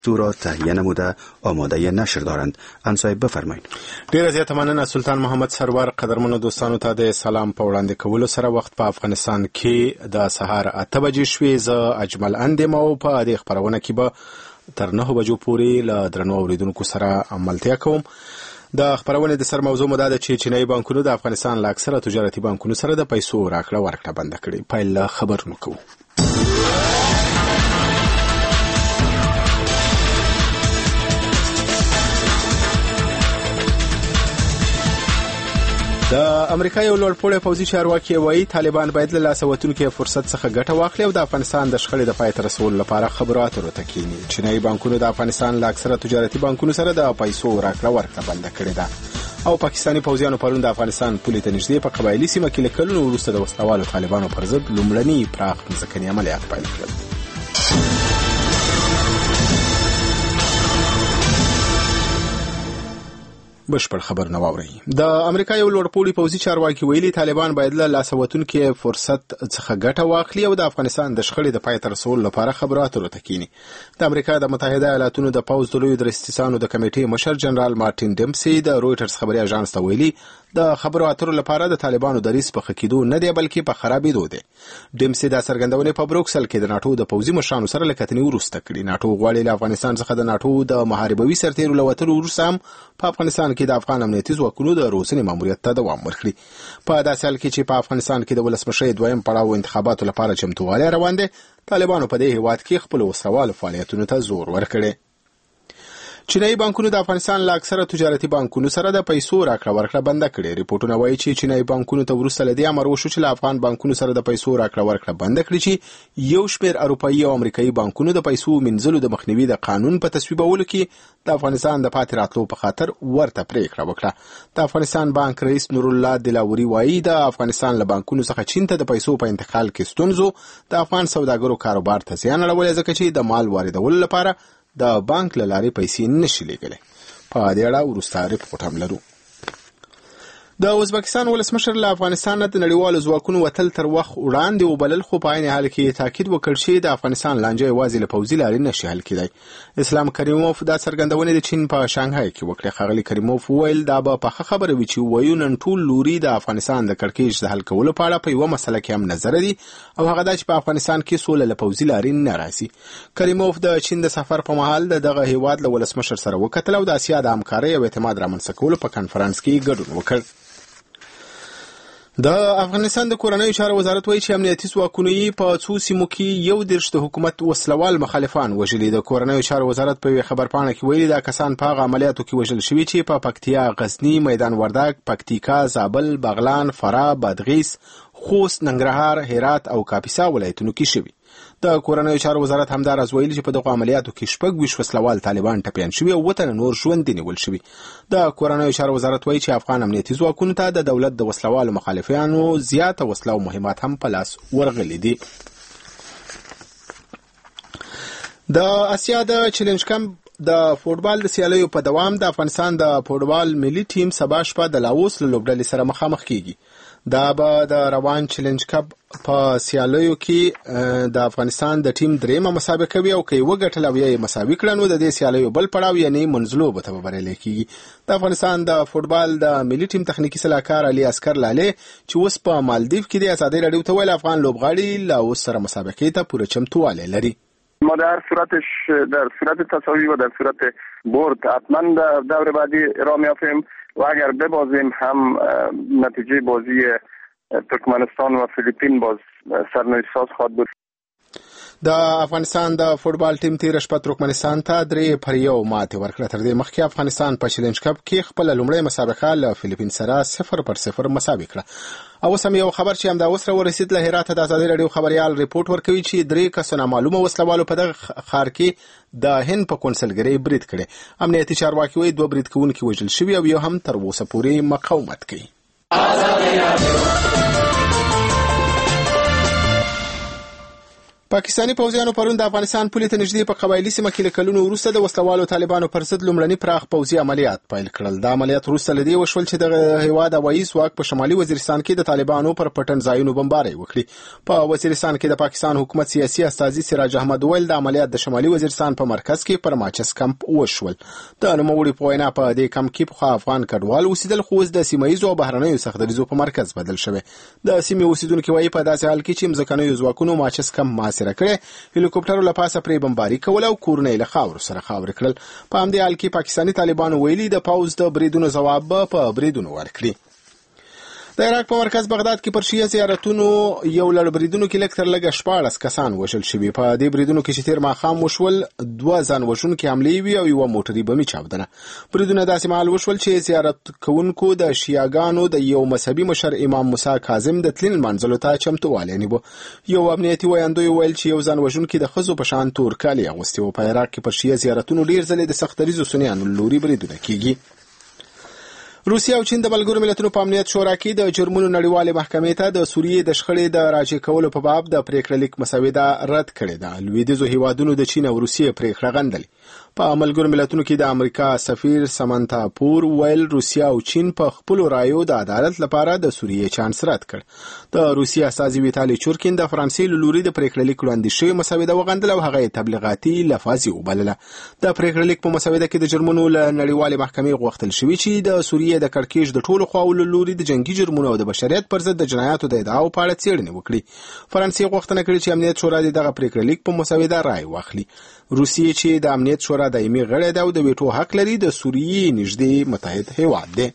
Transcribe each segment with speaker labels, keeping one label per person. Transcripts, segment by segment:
Speaker 1: تو را تهیه نموده آماده نشر دارند. انصای بفرمایید.
Speaker 2: ډیره زیاته مننه سلطان محمد سرور. قدرمنو دوستانو ته د سلام په وړاندې کولو سره وخت په افغانستان کې د سهار 8 بجې شوې. زه اجمل اندم او په دې خبرونه کې به تر 9 بجو پورې له درنو اوریدونکو سره عملتیا کوم. د خبرونه د سر موضوع مده چې چینایي بانکونو د افغانستان له اکثره تجارتي بانکونو سره د پیسو راکړه ورکړه بند کړې. پیل خبرونه کوو. د امریکا یو لوړپوړی پوځي چارواکي وایي طالبان باید له لاسه وتونکي فرصت څخه ګټه واخلي او د افغانستان د شخړې د پای ته رسولو لپاره خبرو اترو ته کینی. چینایي بانکونو د افغانستان له اکثره تجارتي بانکونو سره د پیسو راکړه ورکړه بند کړې ده. او پاکستاني پوځیانو پرون د افغانستان پولې ته نږدې په قبایلي سیمه کې له کلونو وروسته د وسلوالو طالبانو پر ضد لومړني پراخ ځمکني عملیات پیل کړل. بشپړ خبر نه واوري. د امریکا یو لوړپوړی پوځي چارواکي ویلي طالبان باید له لاسه وتونکي فرصت څخه ګټه واخلي او د افغانستان د شخړې د پای ته رسولو لپاره خبرو اترو ته کینی. د امریکا د متحده ایالاتونو د پوځ د لویو درستیسانو د کمیټې مشر جنرال مارټین ډیمسي د رويټرز خبري اژانس ته ویلي د خبرو اترو لپاره د طالبانو د ریس په خکېدو نه دی بلکې په خرابېدو دی. ډیمسي د څرګندونې په بروکسل کې د ناتو د پوځي مشرانو سره لکتنې وروسته کړي. ناتو غواړي له افغانستان څخه د ناتو د محاربوي سرتیرو لوتلو وروسته هم په افغانستان کې د افغان امنیتي ځواکونو د روزنې ماموریت ته دوام ورکړي. په داسې حال کې چې په افغانستان کې د ولسمشر دویم پړاو انتخاباتو لپاره چمتووالی روان دی، طالبانو په دې هیواد کې خپل وسوال فعالیتونو ته زور ورکړي. چینایي بانکونو د افغانستان له اکثره تجارتي بانکونو سره د پیسو راکړه ورکړه بند کړې. ریپورتونه وایي چې چینایي بانکونو ته وروسته له دې امر وشو چې له افغان بانکونو سره د پیسو راکړه ورکړه بند کړي چې یو شمېر اروپایي او امریکایي بانکونو د پیسو منځلو د مخنیوي د قانون په تصویبولو کې د افغانستان د پاتې راتلو په خاطر ورته پریکړه وکړه. د افغانستان بانک رئیس نور الله دلاوري وایي د افغانستان له بانکونو څخه چین ته د پیسو په انتقال کې ستونزو د افغان سوداګرو کاروبار ته زیان اړولی ځکه چې د مال واردولو لپاره د بانک له لارې پیسې نشي لیږلی. په دې اړه وروسته ریپورټ هم لرو. د ازبکستان ولسمشر له افغانستان د نړیوالو ځواکونو وتل تر وخت وړاندې وبلل، خو په عین حال کې تاکید وکړ چې د افغانستان لانجه یوازې له پوځي لارې نشي حل کېدای. اسلام کریموف دا څرګندونه د چین په شانګهای کې وکړه. ښاغلي کریموف وویل دا به پخه خبره وي چې وایو نن ټول لوري د افغانستان د کړکېچ د حل کولو په اړه په یوه مسله کې هم نظر دي او هغه دا چې په افغانستان کې سوله له پوځي لارې نه راځي. کریموف د چین د سفر په مهال دغه هیواد له ولسمشر سره وکتل او د اسیا د همکارۍ او اعتماد رامنځته کولو په کنفرانس کې ګډون وکړ. د افغانستان د کورنیو چارو وزارت وایي چې امنیتي ځواکونو په څو سیمو کې 11 د حکومت وسلوال مخالفان وژلي. د کورنیو چارو وزارت په خبرپاڼه کې ویلي دا کسان په هغه عملیاتو کې وژل شوي چې په پکتیا، غزنی، میدان وردګ، پکتیکا، زابل، بغلان، فراه، بادغیس، خوست، ننګرهار، هرات او کاپیسا ولایتونو کې شوي. د کورنیو چارو وزارت همداراز ویلي چې په دغه عملیاتو کې 26 وسلوال طالبان ټپیان شوي او وطن نور ژوندي نیول شوي. د کورنیو چارو وزارت وایي چې افغان امنیتي ځواکونو ته د دولت د وسلوالو مخالفانو زیاته وسله او مهمات هم په لاس ورغلي دي. د اسیا د چیلنج کمپ د فوټبال د سیالیو په دوام د افغانستان د فوټبال ملي ټیم سبا شپه د لاوس له لوبډلې سره مخامخ کیږي. دا به د روان چیلنج کپ په سیالیو کې د افغانستان د ټیم دریمه مسابقه وي او که یې وګټل او یې مساوي کړه نو د دې سیالیو بل پړاو یعنی منځلوبه ته بریالی کیږي. د افغانستان د فوټبال د ملي ټیم تخنیکی صلاحکار علي اسکر لاله چې اوس په مالدیو کې د ازادي راډیو ته ویل افغان لوبغاړي لاوس سره مسابقه ته پوره چمتووالی لري.
Speaker 3: ما در صورت تساوی و در صورت برد حتما دور بعدی را میافتیم و اگر ببازیم هم نتیجه بازی ترکمنستان و فیلیپین باز سرنوشت خواهد بود.
Speaker 2: د افغانستان د فوټبال ټیم تیر شپه ترکمنستان ته 3-1 ماته ورکړه. تر دې مخکې افغانستان په چیلنج کپ کې خپل لومړی مسابقه له فیلیپین سره 0-0 مساوي کړه. او سم یو خبر چې همدا اوس ورسید له هرات د ازادي راډیو خبريال ریپورت ورکوي چې 3 کسونه معلومه وسلوالو په دغه ښار کې د هند په کنسلګری برید کړي. امنیتي چارواکي وایي 2 برید کوونکي وژل شوي او یو هم تر اوسه پورې مقاومت کوي. پاکستاني پوځیانو پرون د افغانستان پولې ته نږدې په قبایلي سیمه کې له کلونو وروسته د وسلوالو طالبانو پر ضد لومړني پراخ پوځي عملیات پیل کړل. دا عملیات وروسته له دې وشول چې د هیواد هوایي ځواک په شمالي وزیرستان کې د طالبانو پر پټن ځایونو بمباري وکړي. په وزیرستان کې د پاکستان حکومت سیاسي استازي سراج احمد ویل د عملیات د شمالي وزیرستان په مرکز کې پر ماچس کمپ وشول. د نوموړي په وینا په دې کمپ کې په افغان کډوال اوسېدل خو د سیمایي او بهرنیو سختدریزو په مرکز بدل شوی. د سیمې اوسیدونکو وايي په داسې حال کې چې مځکنیو ځواکونو ماچس کمپ محاصره کړي، هلیکوپټرو له پاسه پرې بمباري کول او کورنۍ له خاورو سره خاور کړل. په همدې حال کې پاکستاني طالبانو ویلي د پوځ د بریدونو ځواب په بریدونو ورکړي. د عراق په مرکز بغداد کې پر شیعه زیارتونو یو لړ بریدونو کې لږ تر لږه 14 کسان وژل شوي. په دې بریدونو کې چې تیر ماښام وشول 2 ځان وژونکي حملې وي او یو موټري بمي چاودنه. بریدونه داسې مهال وشول چې زیارت کوونکو د شیعاګانو د یو مذهبي مشر امام موسی کاظم د تلین منځلو ته چمتووالی نیوه. یو امنیتي ویاندوی ویل چې یو ځان وژونکي د ښځو په شان تور کالي اغوستي وو. په عراق کې پر شیعه زیارتونو ډیر ځلې د سختدریزو سنیانو لوري بریدونه کیږي. روسیا او چین د ملګرو ملتونو په امنیت شورا کې د جرمونو نړیوالې محکمې ته د سوریې د شخړې د راجع کولو په باب د پریکړه لیک مسوده رد کړې ده. لویدیځو هیوادونو د چین او روسیې پریکړه غندلې. په ملګرو ملتونو کې د امریکا سفیر سمانتا پور ویل روسیا او چین په خپل رایو د عدالت لپاره د سوریې چانس رد کړ. د روسیا استازي ویتالي چورکین د فرانسې لوري د پریکړه لیک وړاندې شوی مسوده وغندله او هغه تبلیغاتي لفاظي وبلله. د پریکړه لیک په مسوده کې د جرمونو له نړیوالې محکمې غوښتل شوی چې د سوریې د کړکېچ د ټولو خواو لوري د جنگي جرمونو او د بشریت پر ضد د جنایاتو د ادعاو په اړه څېړنه وکړي. فرانسې غوښتنه کړې چې امنیت شورا دغه پریکړه لیک په مسوده رائے واخلي. روسیې چې د امنیت شورا دایمي غړی ده او د ویټو حق لري د سوریې نږدې متحد هیواد دی.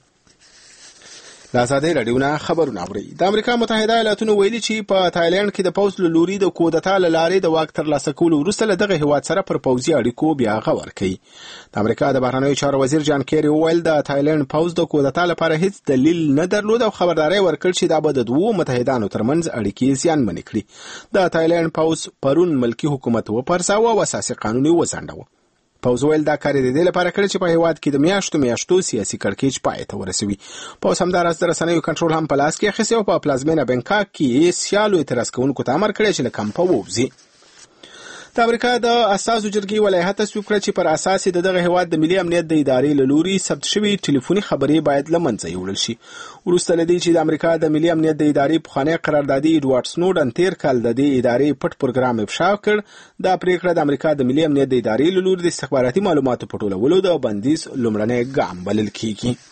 Speaker 2: د ازادۍ راډیو نه خبرونه اوري. د امریکا متحده ایالاتونو ویلي چې په تایلند کې د پوځ له لوري د کودتا له لارې د واک ترلاسه کولو وروسته له دغه هیواد سره پر پوځي اړیکو بیا غور کوي. د امریکا د بهرنیو چارو وزیر جان کیری ویل د تایلند پوځ د کودتا لپاره هیڅ دلیل نه درلود او خبرداري ورکړ چې دا به د دوه متحدانو ترمنځ اړیکې زیانمنې کړي. د تایلند پوځ پرون ملکی حکومت وپرځاوه او اساسي قانون یې وځنډاوه. پوځ ویل دا کار د دې لپاره کړی چې په هیواد کې د میاشتو سیاسي کړکېچ پای ته ورسوي. پوځ همداراز د رسنیو کنټرول هم په لاس کې اخیستی او په پلازمینه بنکاک کې سیالو اعتراض کوونکو ته امر کړی چې له کمپه ووځي. د امریکا د اساسو جرګې ولایت تصویب کړ چې پر اساس د دغه هیواد د ملي امنیت د ادارې له لوري ثبت شوی ټلیفوني خبرې باید له منځه یوړل شي. وروسته له دې چې د امریکا د ملي امنیت د ادارې پخوانی قراردادي ایډوارډ سنوډن تیر کال د دې ادارې پټ پروګرام افشا کړ، دا پریکړه د امریکا د ملي امنیت د ادارې له لوري د استخباراتي معلوماتو په ټولولو د بندیز لومړنی ګام بلل کیږي.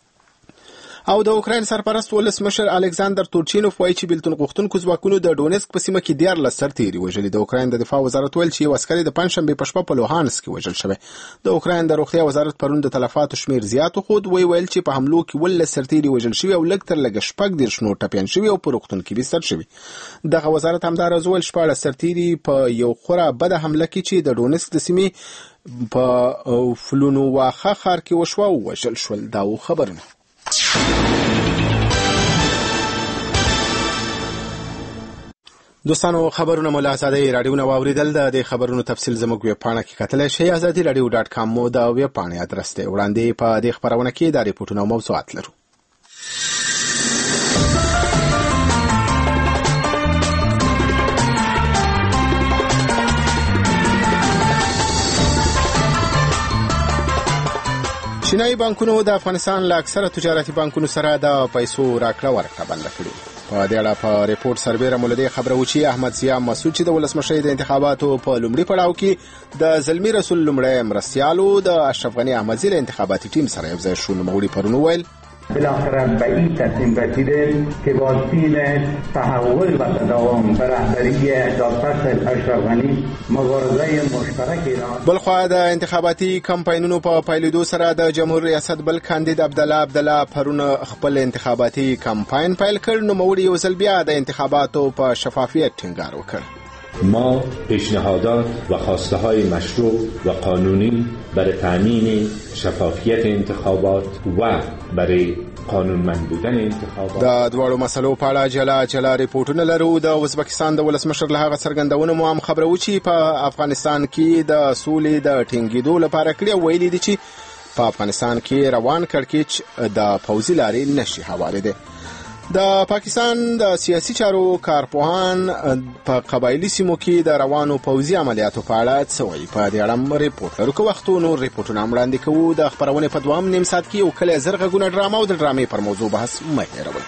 Speaker 2: او د اوکراین سرپرست ولسمشر الکساندر تورچینوف وایي چې بیلتون غوښتونکو ځواکونو د ډونیسک په سیمه کې 14 سرتیري وژلي. د اوکراین د دفاع وزارت ویل چې یو عسکري د پنځشنبه په شپه په لوهانسک کې وژل شوی. د اوکراین د روغتیا وزارت پرون د تلفاتو شمیر زیات خود ویل چې په حملو کې ول سرتیري وژل شوی او لږ تر لږه شپږ د شنو ټپيان شوی او په روغتون کې بستر شوی. دغه وزارت همدارز ویل 14 سرتیري په یو خورا بده حمله کې چې د ډونیسک د سیمې په فلونوواخه ښار کې وشو او وژل شول. دا خبرونه دوستانو خبرونه مو له ازادۍ راډیو نه واوریدل. د خبرونو تفصیل زموږ ویب پاڼه کې کتلی شئ. azadi.radio.com مو د ویب پاڼې ادرس دی. وړاندې په دې خبرونه کې د ریپورټونو او موضوعات لرو. چینایي بانکونو د افغانستان له اکثره تجارتي بانکونو سره د پیسو راکړه ورکړه بنده کړې. په دې اړه په ریپورت سربیره مولدي خبره و چې احمد ضیاء مسعود چې د ولسمشر د انتخاباتو په لومړي پړاو کې د زلمی رسول لومړی مرستیالو د اشرف غنی احمدزی له انتخاباتي ټیم سره یو ځای شو. نوموړي پرون ویل
Speaker 4: بالاخره به این تصمیم رسیده که با تیم تحول و تداوم به رهبری دادپرس اشرف غنی مبارزه مشترک ایران.
Speaker 2: بلخوا د انتخاباتي کمپاینونو په پیلېدو سره د جمهور ریاست بل کاندید عبدالله پرون خپل انتخاباتي کمپاین پیل کړ. نوموړي یو ځل بیا د انتخاباتو په شفافیت ټینګار وکړ.
Speaker 5: ما پیشنهادات و خواسته های مشروع و قانونی برای تامین شفافیت انتخابات و برای قانونمند بودن انتخابات
Speaker 2: د دواړو مسلو په اړه جلا ریپورټونه لرو. د ازبکستان د ولسمشر له هغه څرګندونو مو هم خبرو چې په افغانستان کې د سولې د ټینګېدو لپاره کړی ویلي دي چې په افغانستان کې روان کړکېچ د پوځي لارې نشي هوارېدی. د پاکستان د سیاسي چارو کارپوهان په قبایلی سیمو کې د روانو پوځي عملیاتو په اړه څه وایي. په دې اړه ریپورت لرو. که وخت نور ریپورتونه وړاندې کوو. د خبرونې په دوام نیم ساعت کې یو کلی زر غږونه ډرامه او د ډرامې پر موضوع بحث مه هېروئ.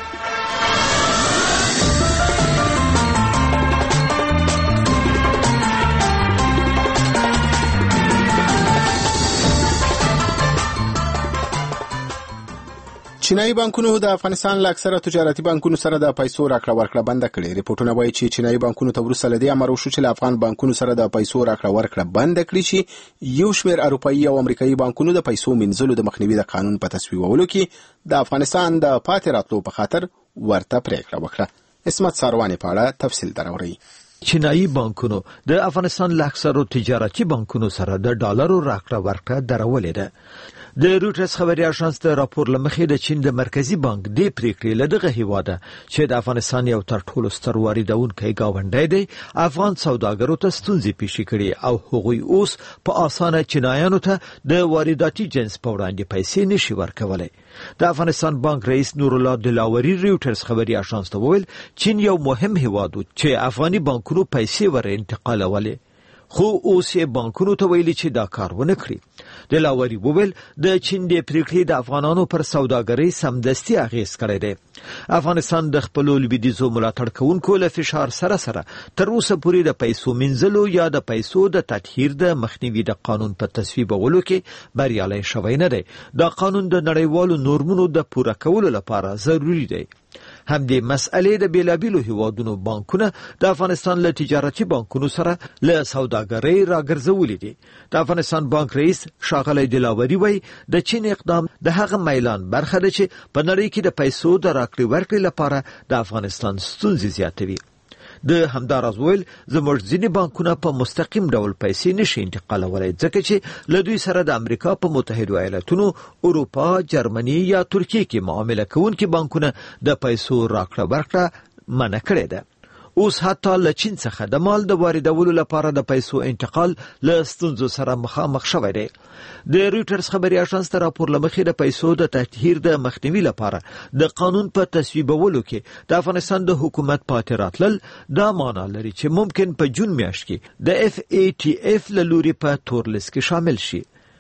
Speaker 2: چینایي بانکونو د افغانستان له اکثره تجارتي بانکونو سره د پیسو راکړه ورکړه بند کړې. ریپورتونه وایي چې چینایي بانکونو ته وروسته له دې امر وشو چې له افغان بانکونو سره د پیسو راکړه ورکړه بند کړي چې یو شمېر اروپایي او امریکایي بانکونو د پیسو منځلو د مخنیوي د قانون په تصویبولو کې د افغانستان د پاتې راتلو په خاطر ورته پریکړه وکړه. اسمت ساروانی په اړه تفصیل دراوړي.
Speaker 6: چینایي بانکونو د افغانستان له اکثرو تجارتي بانکونو سره د ډالرو راکړه ورکړه درولې ده. د روټرز خبري اژانس د راپور لمخې د چین د مرکزی بانک د پریکړې له دغه هیواده چې د افغانستان یو تر ټولو ستر واردونکی گاونډی دی افغان سوداګرو ته ستونزې پیښې کړي او هغوی اوس په اسانه چینایانو ته د وارداتي جنس په وړاندې پیسې نشي ورکولای. د افغانستان بانک رئیس نور الله دلاوري روټرز خبري اژانس ته وویل چین یو مهم هیواد چې افغاني بانکونو پیسې ور انتقالولې خو اوس یې بانکونو ته ویلي چې دا کار ونه کړي. د لاوري وویل د چین د پریکړې د افغانانو پر سوداګرۍ سمدستي اغیز کړی دی. افغانستان د خپل لویدیځو ملاتړ کوونکو له فشار سره تر اوسه پورې د پیسو منځلو یا د پیسو د تطهیر د مخنیوي د قانون په تصویبولو کې بریالی شوی نه دی. دا قانون د نړیوالو نورمونو د پوره کولو لپاره ضروری دی. همدې مسئلې د بیلابیلو هیوادونو بانکونه د افغانستان له تجارتي بانکونو سره له سوداګرۍ راګرځولې دي. د افغانستان بانک رئیس ښاغلی دلاوري وایي د چین اقدام د هغه میلان برخه ده چې په نړۍ کې د پیسو د راکړې ورکړې لپاره د افغانستان ستونزې زیاتوي. د همداراز ویل زموږ ځینې بانکونه په مستقیم ډول پیسې نشي انتقالولای ځکه چې له دوی سره د امریکا په متحده ایالاتونو، اروپا، جرمني یا ترکیه کې معامله کوونکي بانکونه د پیسو راکړه ورکړه منع کړې ده. اوس حتی له چین څخه د مال د واردولو لپاره د پیسو انتقال له ستونزو سره مخامخ شوی دی. د روټرز خبري اژانس ته راپور لمخې د پیسو د تطهیر د مخنیوي لپاره د قانون په تصویبولو کې د افغانستان د حکومت پاتې راتلل دا معنا لري چې ممکن په جون میاشت کې د FATF له لوري په تور لیست کې شامل شي.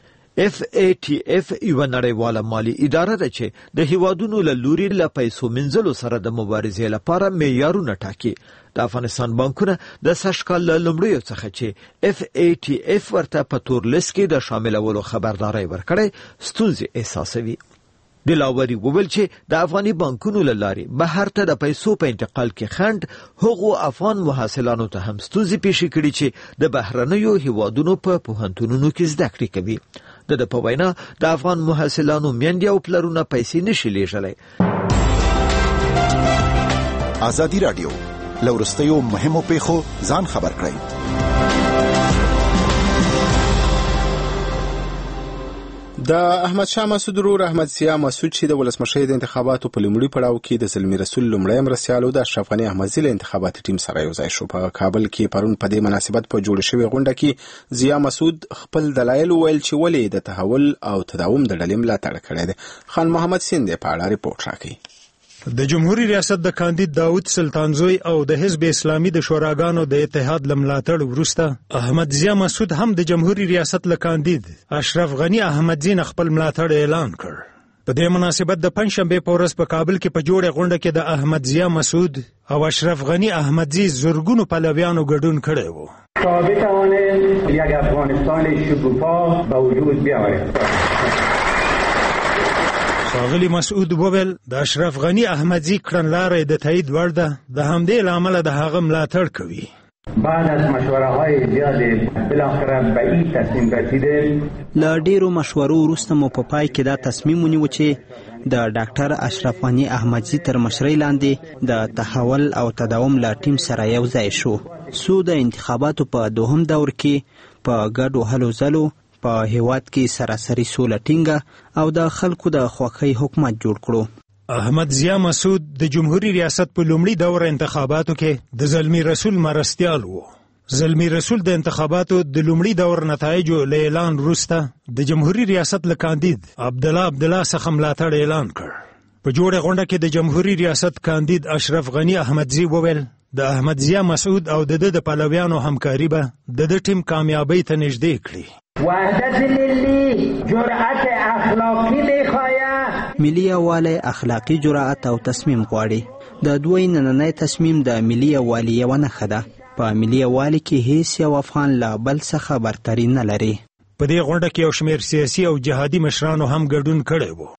Speaker 6: FATF یو نړیواله مالی اداره ده چې د هیوادونو له لوري له پیسو منځلو سره د مبارزې لپاره معیارونه ټاکي. د افغانستان بانکونه د سږکال له لومړیو څخه چې FATF ورته په تور لیست کې د شاملولو خبرداری ورکړی ستونزې احساسوي. دلاوري وویل چې د افغاني بانکونو له لارې بهر ته د پیسو په انتقال کې خنډ هغو افغان محصلانو ته هم ستونزې پیښې کړي چې د بهرنیو هیوادونو په پوهنتونونو کې زده کړې کوي. د په وینا د افغان محصلانو میندې او پلرونه پیسې نشي لیږلی.
Speaker 7: ازادي رادیو لورستیو مهمو پیښو ځان خبر کړئ.
Speaker 2: د احمد شاه مسعود ورور احمد ضیاء مسعود چې د ولسمشر د انتخاباتو په لومړي پړاو کې د زلمی رسول لومړی مرستیال او د اشرف غنی احمدزي له انتخاباتي ټیم سره یو ځای شو. په کابل کې پرون په دې مناسبت په جوړ شوی غونډه کې ضیاء مسعود خپل دلایل ویل چې ولې د تحول او تداوم د ډلې ملاتړ کړی دی. خان محمد سیند په اړه ریپورت راکړي.
Speaker 8: د جمهوریت ریاست د کاندید داود سلطانزوی او د حزب اسلامي د شوراګانو د اتحاد لملاتړ وروسته احمد ضیاء مسعود هم د جمهوریت ریاست له کاندید اشرف غنی احمدزي خپل ملاتړ اعلان کړ. په دې مناسبت د پنځشنبه په ورځ په کابل کې په جوړه غونډه کې د احمد ضیاء مسعود او اشرف غنی احمدزي زورګونو پلویانو ګډون کړی و.
Speaker 4: تا بتوانیم یک افغانستان شکوفا به وجود بیاوریم.
Speaker 8: ښاغلی مسعود وویل د اشرف غنی احمدزي کړنلارې د تایید وړ ده. د همدې له امله د هغه ملاتړ کوي.
Speaker 4: بعد از مشوره‌های زیاد بالاخره به این تصمیم رسیدیم.
Speaker 9: له ډیرو مشورو وروسته مو په پای کې دا تصمیم ونیو چې د ډاکټر اشرف غنی احمدزي تر مشرۍ لاندې د تحول او تداوم له ټیم سره یو ځای شو. سو د انتخاباتو په دوهم دور کې په ګډو هلو ځلو په هیواد کې سراسري سوله ټینګه او د خلکو د خوښۍ حکومت جوړ کړو.
Speaker 8: احمد ضیاء مسعود د جمهوریت ریاست په لومړي دور انتخاباتو کې د زلمی رسول مرستیال وو. زلمی رسول د انتخاباتو د لومړي دور نتایجو له اعلان وروسته د جمهوریت ریاست له کاندید عبدالله څخه ملاتړ اعلان کړ. په جوړه غونډه کې د جمهوریت ریاست کاندید اشرف غنی احمدزی وویل د احمدزی مسعود او د پلویانو همکاري به د ټیم کامیابی ته نږدې کړي.
Speaker 4: وحدت ملی جرأت اخلاقی میخواهد.
Speaker 9: ملی یووالی اخلاقی جرأت او تصمیم غواړي. د دوی نننی تصمیم د ملی یووالي یوه نښه ده. په ملی یووالي کې هیڅ یو افغان له بل څخه برتري نه لري.
Speaker 8: په دې غونډه کې یو شمېر سیاسي او جهادي مشرانو هم ګډون کړی و.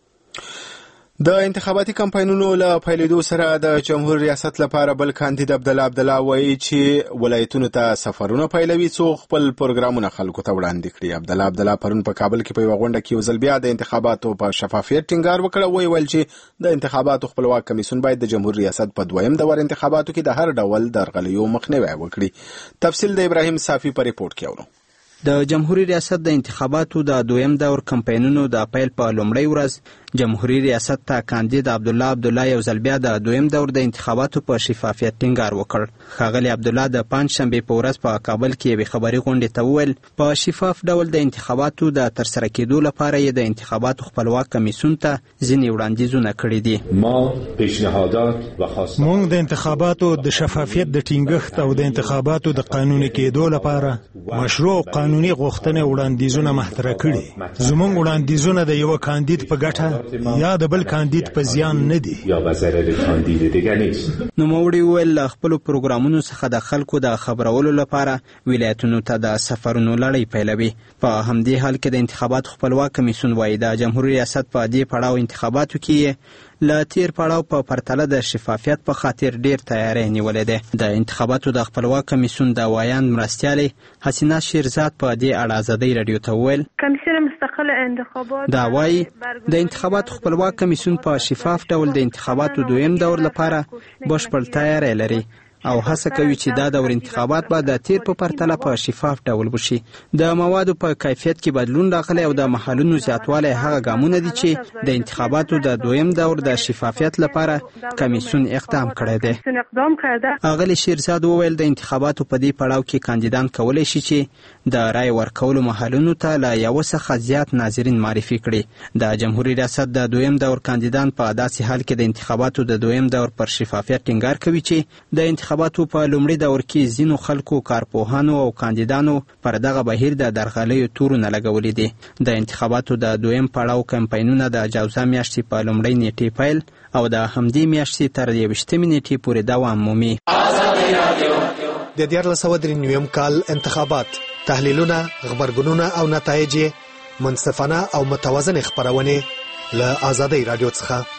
Speaker 2: د انتخاباتي کمپاینونو له پیلېدو سره د جمهور ریاست لپاره بل کاندید عبدالله وایي چې ولایتونو ته سفرونه پیلوي څو خپل پروګرامونه خلکو ته وړاندې کړي. عبدالله پرون په کابل کې په یوه غونډه کې یو ځل بیا د انتخاباتو په شفافیت ټینګار وکړ. ویل چې د انتخاباتو خپلواک کمیسیون باید د جمهور ریاست په دویم دور انتخاباتو کې د هر ډول درغلیو مخنیوی وکړي. تفصیل د ابراهیم صافي په ریپورت کې اورو.
Speaker 9: د جمهوریت ریاست د انتخاباتو د دویم دور کمپاینونو د پیل په لومړۍ ورځ جمهوریت ریاست ته کاندید عبدالله یو ځل بیا د دویم دور د انتخاباتو په شفافیت ټینګار وکړ. ښاغلی عبدالله د پنجشنبې په ورځ په کابل کې یوې خبري غونډې ته وویل په شفاف ډول د انتخاباتو د ترسره کېدو لپاره یې د انتخاباتو خپلواک کمیسیون ته ځینې وړاندیزونه کړي دي.
Speaker 5: ما پیشنهادات و خواسته‌های
Speaker 8: موږ د انتخاباتو د شفافیت د ټینګښت او د انتخاباتو د قانوني کېدو لپاره مشروع قانوني غوښتنې وړاندیزونه مطرح کړي. زموږ وړاندیزونه د یو کاندید په ګټه یا د بل کاندید په زیان نه دي
Speaker 5: یا به ضرر کاندید دیگر نیست.
Speaker 9: نوموړي وویل له خپلو پروګرامونو څخه د خلکو د خبرولو لپاره ولایتونو ته د سفرونو لړۍ پیلوي. په همدې حال کې د انتخاباتو خپلواک کمیسیون وایي د جمهوریت ریاست په دې پړاو انتخاباتو کې له تیر پړاو په پرتله د شفافیت په خاطر ډیر تیاری نیولې ده. د انتخاباتو د خپلواک کمیسیون د وایاند مرستیالې حسینه شیرزاد په دې اړه ازادۍ راډیو ته وویل
Speaker 10: کمیسیون مستقل انتخابات
Speaker 9: دا وایي د انتخاباتو خپلواک کمیسیون په شفاف ډول د انتخاباتو دویم دور لپاره بشپړ تیاری لري او هڅه کوي چې دا دور انتخابات به د تیر په پرتله په شفاف ډول وشي. د موادو په کیفیت کې بدلون راغلی او د محلونو زیاتوالی هغه ګامونه دي چې د انتخاباتو د دویم دور د شفافیت لپاره کمیسیون اقدام کړی دی. ښاغلي شیرزاد وویل د انتخاباتو په دې پړاو کې کاندیدان کولی شي چې د رای ورکولو محلونو ته له یوه څخه زیات ناظرین معرفي کړي. د جمهوریت ریاست د دویم دور کاندیدان په داسې حال کې د انتخاباتو د دویم دور پر شفافیت ټینګار کوي چې د انتخاباتو په لومړي دور کې ځینو خلکو کارپوهانو او کاندیدانو پر دغه بهیر د درغلیو تورونه لګولي دي. د انتخاباتو د دویم پړاو کمپاینونه د جوزا میاشتې په لومړۍ نیټې پیل او د همدې میاشتې تر 21 نیټې پورې دوام مومي.
Speaker 11: د 1993 کال انتخابات تحلیلونه، خبرګونونه او نتایج منصفانه او متوازن خبرونه له آزادۍ رادیو څخه.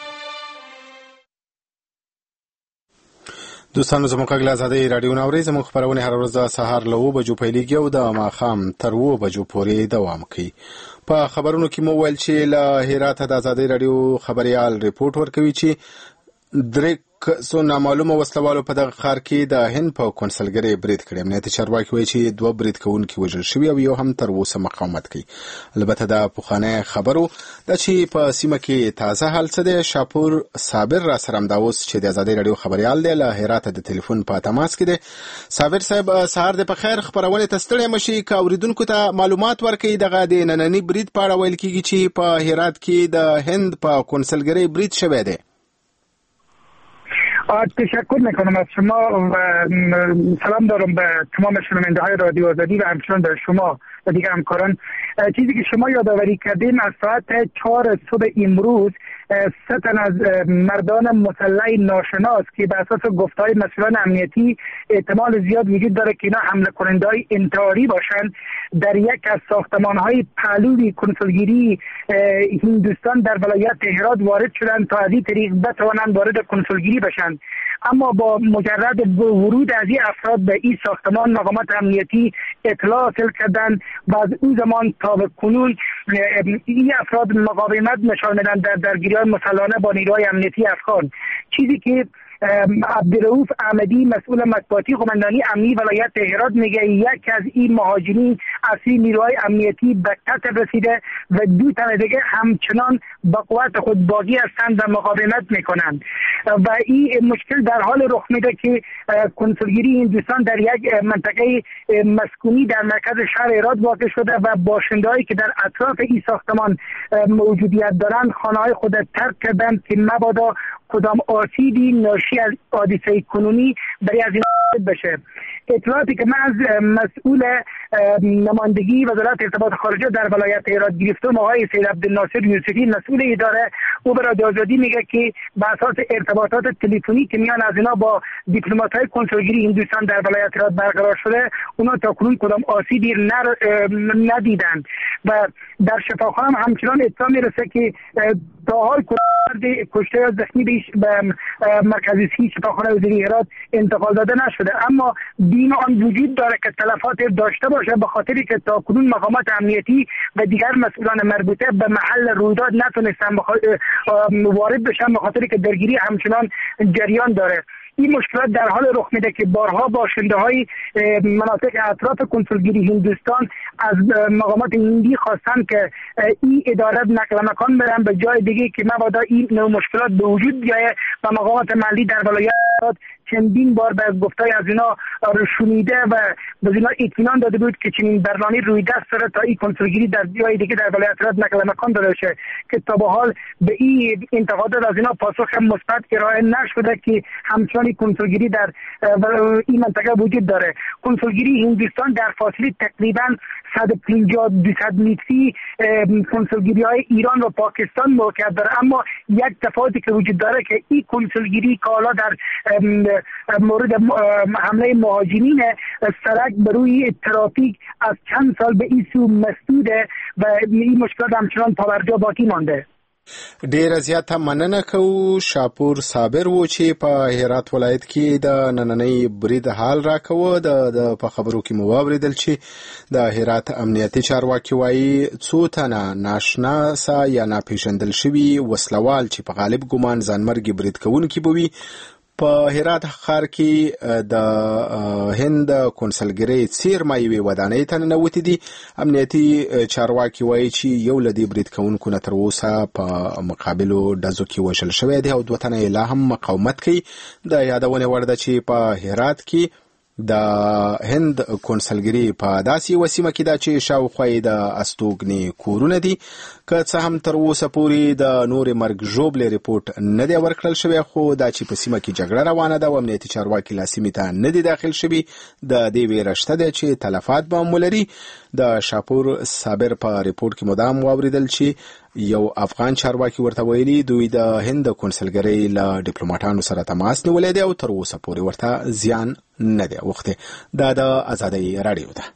Speaker 2: دوستانو زموږ غږ له آزادۍ راډیو نه اورئ. زموږ خپرونې هره ورځ د سهار له 7 بجو پیلېږي او د ماښام تر 7 بجو پورې دوام کوي. په خبرونو کې مو ویل چې له هراته د آزادۍ راډیو خبريال ریپورت ورکوي چې درې څو نامعلومه وسلوالو په دغه ښار کې د هند په کونسلګرۍ برید کړی. امنیتي چارواکي وایي چې 2 برید کوونکي وژل شوي او یو هم تر اوسه مقاومت کوي. البته د پخوانی خبرو د چې په سیمه کې تازه حال څه دی. شاپور صابر را سره همدا اوس چې د آزادۍ راډیو خبريال دی له هراته د ټلیفون په تماس کې دی. صابر صاحب سهار د په خیر خبرونه ته ستړي مشي که اوریدونکو ته معلومات ورکړي دغه د نننی برید په اړه ویل کېږي چې په هرات کې د هند په کونسلګرۍ برید شوی دی.
Speaker 12: تشکر میکنم از شما و سلام دارم به تمام شنونده های رادیو آزادی و همچنان به شما و دیگر همکاران. چیزی که شما یادآوری کردین از ساعت 4 صبح امروز 3 تن از مردان مسلح ناشناس که به اساس گفته‌های مسئولان امنیتی احتمال زیاد وجود داره که اینا حمله کننده‌های انتحاری باشند در یک از ساختمان‌های پهلوی کنسولگری هندوستان در ولایت هرات وارد شدند تا از این طریق بتوانند وارد کنسولگری بشن. اما با مجرد ورود از این افراد به این ساختمان مقامات امنیتی اطلاع حاصل کردند و از اون زمان تا به کنون این افراد مقاومت نشان میدن در درگیری‌های مسلحانه با نیروهای امنیتی افغان. چیزی که عبدالرؤوف احمدی مسئول مطبوعاتی قماندانی امنی ولایت هرات میگه یک از این مهاجرین از این نیروهای امنیتی به قتل رسیده و 2 تن دیگه همچنان با قوت خود باقی هستند و مقاومت میکنند و این مشکل در حال رخ میده که کنسولگری هندوستان در یک منطقه مسکونی در مرکز شهر هرات واقع شده و باشنده‌هایی که در اطراف این ساختمان موجودیت دارند خانه‌های خود ترک کردند که مبادا کدام آسیبی ناشی از حادثه کنونی برای از این بشه. اطلاعاتی که من از مسئول نمایندگی وزارت ارتباطات خارجه در ولایت هرات گرفتم آقای سید عبدالناصر یوسفی مسئول اداره او به رادیو آزادی میگه که به اساس ارتباطات تلفنی که میان از اینا با دیپلمات‌های کنسولگری هندوستان در ولایت هرات برقرار شده اونا تاکنون کدام آسیبی ندیدند و در شفاخانه هم همچنان اطلاع میرسه که تا حال کشته یا زخمی به مرکزی شفاخانه وزیری هرات انتقال داده نشده، اما بیم آن وجود داره که تلفات داشته باشه به خاطری که تا کنون مقامات امنیتی و دیگر مسئولان مربوطه به محل رویداد نتونستن وارد بشن به خاطری که درگیری همچنان جریان داره. این مشکلات در حال رخ میده که بارها باشنده های مناطق اطراف کنسولگری هندوستان از مقامات هندی خواستن که این اداره نقل مکان برن به جای دیگه که مبادا این نوع مشکلات به وجود بیایه و مقامات محلی در ولایت چندین بار به گفتای از اینا شنیده و به اینا اطمینان داده بود که چنین برنامه‌ای روی دست داره تا این کنسولگری در جای دیگه در ولایت هرات نقل مکان داده بشه که تا به حال به این انتقادات از اینا پاسخ مثبت ارائه نشده که همچنان کنسولگری در این منطقه وجود داره. کنسولگری هندوستان در فاصله تقریبا 150-200 متری کنسولگری‌های ایران و پاکستان موقعیت داره، اما یک تفاوتی که وجود داره که این کنسولگری که حالا در مورد حمله مهاجرین سرک بر روی ترافیک از چند سال به این سو مسدوده و این مشکلات همچنان پاورجا باقی مانده.
Speaker 2: ډیر زیاته مننه کوو شاپور صابر و چې په هرات ولایت کې د نننۍ برید حال راکوه د په خبرو کې مو واوریدل چې د هرات امنیتي چارواکي وایي څو تنه ناشناسه یا ناپېژندل شوي وسلوال چې په غالب ګمان ځانمرګي برید کوونکي به وي په هرات ښار کې د هند کنسلګرۍ څیرمه یوې ودانۍ ته ننوتې دي. امنیتي چارواکي وایي چې یو له دې برید کوونکو نه تر اوسه په مقابلو ډزو کې وژل شوی دی او 2 تنه یې لا هم مقاومت کوي. د یادونې وړ ده چې په هرات کې د هند کنسلګرۍ په داسې وسیمه کې ده چې شاوخوا یې د استوګنې کورونه دي. که څه هم تر اوسه پورې د نورې مرګ ژوبلې ریپورټ نه دی ورکړل شوی، خو دا چې په سیمه کې جګړه روانه ده او امنیتي چارواکي لا سیمې ته نه دي داخل شوي د دې ویره شته دی چې تلفات به هم ولري. د شاپور صابر په ریپورټ کې مدام واوریدل چې یو افغان چارواکي ورته ویلي دوی د هند کنسلګرۍ له ډیپلوماټانو سره تماس نیولی دی او تر اوسه پورې ورته زیان نه دی اوښتی. دا د آزادۍ راډیو ده.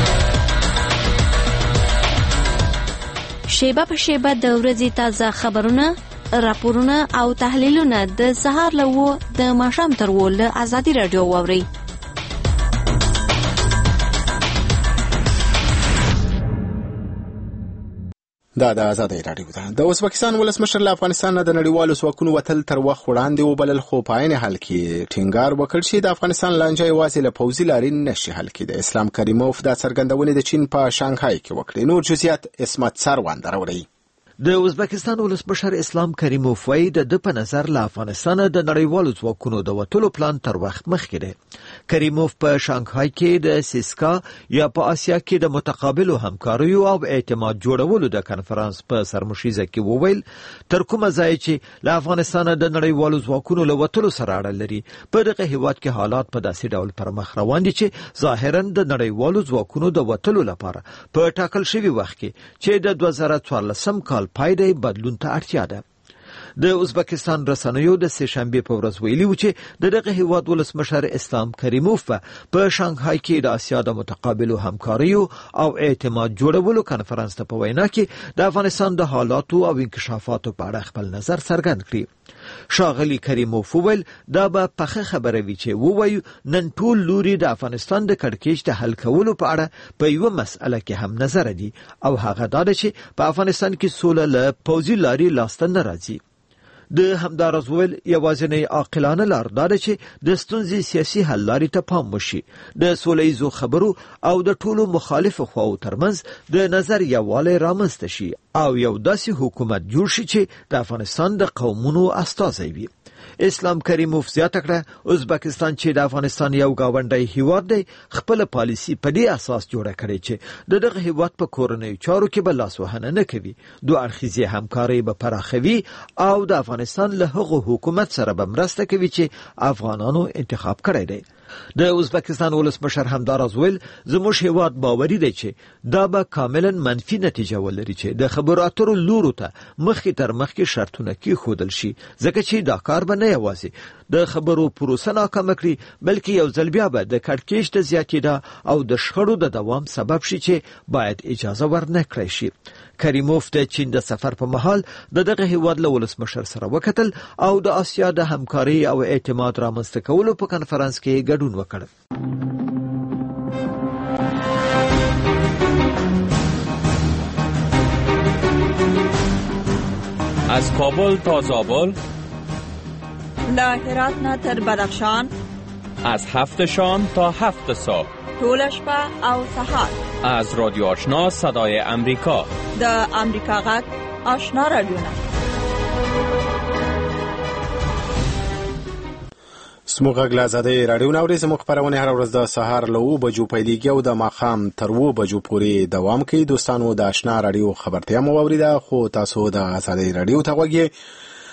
Speaker 13: شیبه په شیبه د ورځې تازه خبرونه، راپورونه او تحلیلونه د سهار له 9 د ماښام تر 10 له آزادۍ راډیو واورئ.
Speaker 2: دا د آزادۍ راډیو ده. د ازبکستان ولسمشر له افغانستان د نړیوالو ځواکونو وتل تر وخت وړاندې وبلل، خو په عین حال کې ټینګار وکړ چې د افغانستان لانجه یوازې له پوځي لارې نشي حل کېدای. اسلام کریموف دا څرګندونې د چین په شانګهای کې وکړې. نور جزئیات اسمت سروان دراوړي.
Speaker 6: د ازبکستان ولسمشر اسلام کریموف وایي د په نظر له افغانستان د نړیوالو ځواکونو د وتلو پلان تر وخت مخکې دی. کریموف په شانګهای کې د سیسکا یا په آسیا کې د متقابلو همکاریو او اعتماد جوړولو د کنفرانس په سرمشیزه کې وویل تر کومه ځای چې له افغانستان د نړیوالو ځواکونو له وتلو سره اړه لري په دغه هیواد کې حالات په داسې ډول پر مخ روان دي چې ظاهرا د نړیوالو ځواکونو د وتلو لپاره په ټاکل شوي وخت کې چې د 2014 کال پایدې بدلون ته اړتیا ده. د ازبکستان رسنیو د سه شنبه په ورځ ویلي و چې دغه هیواد ولسمشر اسلام کریموف په شانګهای کې د آسیا د متقابلو همکاریو او اعتماد جوړولو کنفرانس ته په وینا کې د افغانستان د حالاتو او انکشافاتو په اړه خپل نظر څرګند کړی. شاغلی کریموف ویل دا به پخه خبره وی چې ووایو نن ټول لوري د افغانستان د کړکېچ د حل کولو په اړه په یو مسأله کې هم نظر دي او هغه دا چې په افغانستان کې سوله له پوځي لارې لاسته نه راځي. د همدارز ویل یوازینی عاقلانه لار دا ده چې د ستونزې سیاسي حل لارې ته پام وشي، د سولهییزو خبرو او د ټولو مخالفو خواو ترمنځ د نظر یووالی رامنځته شي او یو داسې حکومت جوړ شي چې د افغانستان د قومونو استازی وي. اسلام کریموف زیاته کړه ازبکستان چې د افغانستان یو گاونډی هیواد دی خپل پالیسی په دې اساس جوړه کړې چې دغه هیواد په کورنیو چارو کې به لاسوهنه نه کوي، دوه اړخیزه همکاري به پراخوي او د افغانستان له هغو حکومت سره به مرسته کوي چې افغانانو انتخاب کړی دی. د ازبکستان ولسمشر همدارز ویل زموږ هیواد باوري دی چې دا به کاملا منفي نتیجه ولري چې د خبرو اترو لورو ته مخکې تر مخکې شرطونه کېښودل شي، ځکه چې دا کار به نه یوازې د خبرو پروسه ناکامه کړي بلکې یو ځل بیا به د کړکېچ د زیاتېدا او د شخړو د دوام سبب شي چې باید اجازه ورنه کړی شي. کریموف د چین د سفر په مهال دغه هیواد له ولسمشر سره وکتل او د آسیا د همکاري او اعتماد رامنځته کولو په کنفرانس کې ګډون وکړ.
Speaker 14: از کابل تا زابل،
Speaker 15: له هرات نه تر بدخشان،
Speaker 14: از 7 شام تا 7 صبح،
Speaker 15: طول شپه او سهار،
Speaker 14: از رادیو آشنا صدای امریکا،
Speaker 15: د امریکا غږ آشنا رادیو.
Speaker 2: سموږ غږ له ازادۍ راډیو ناوري زموږ خپرونه هر ورځ د سهار له 9 بجو پیلېږي او د ماښام تر 9 بجو پورې دوام کوي. دوستانو د آشنا راډیو خبرتیا مو واوریده، خو تاسو د ازادۍ راډیو ته غوږی.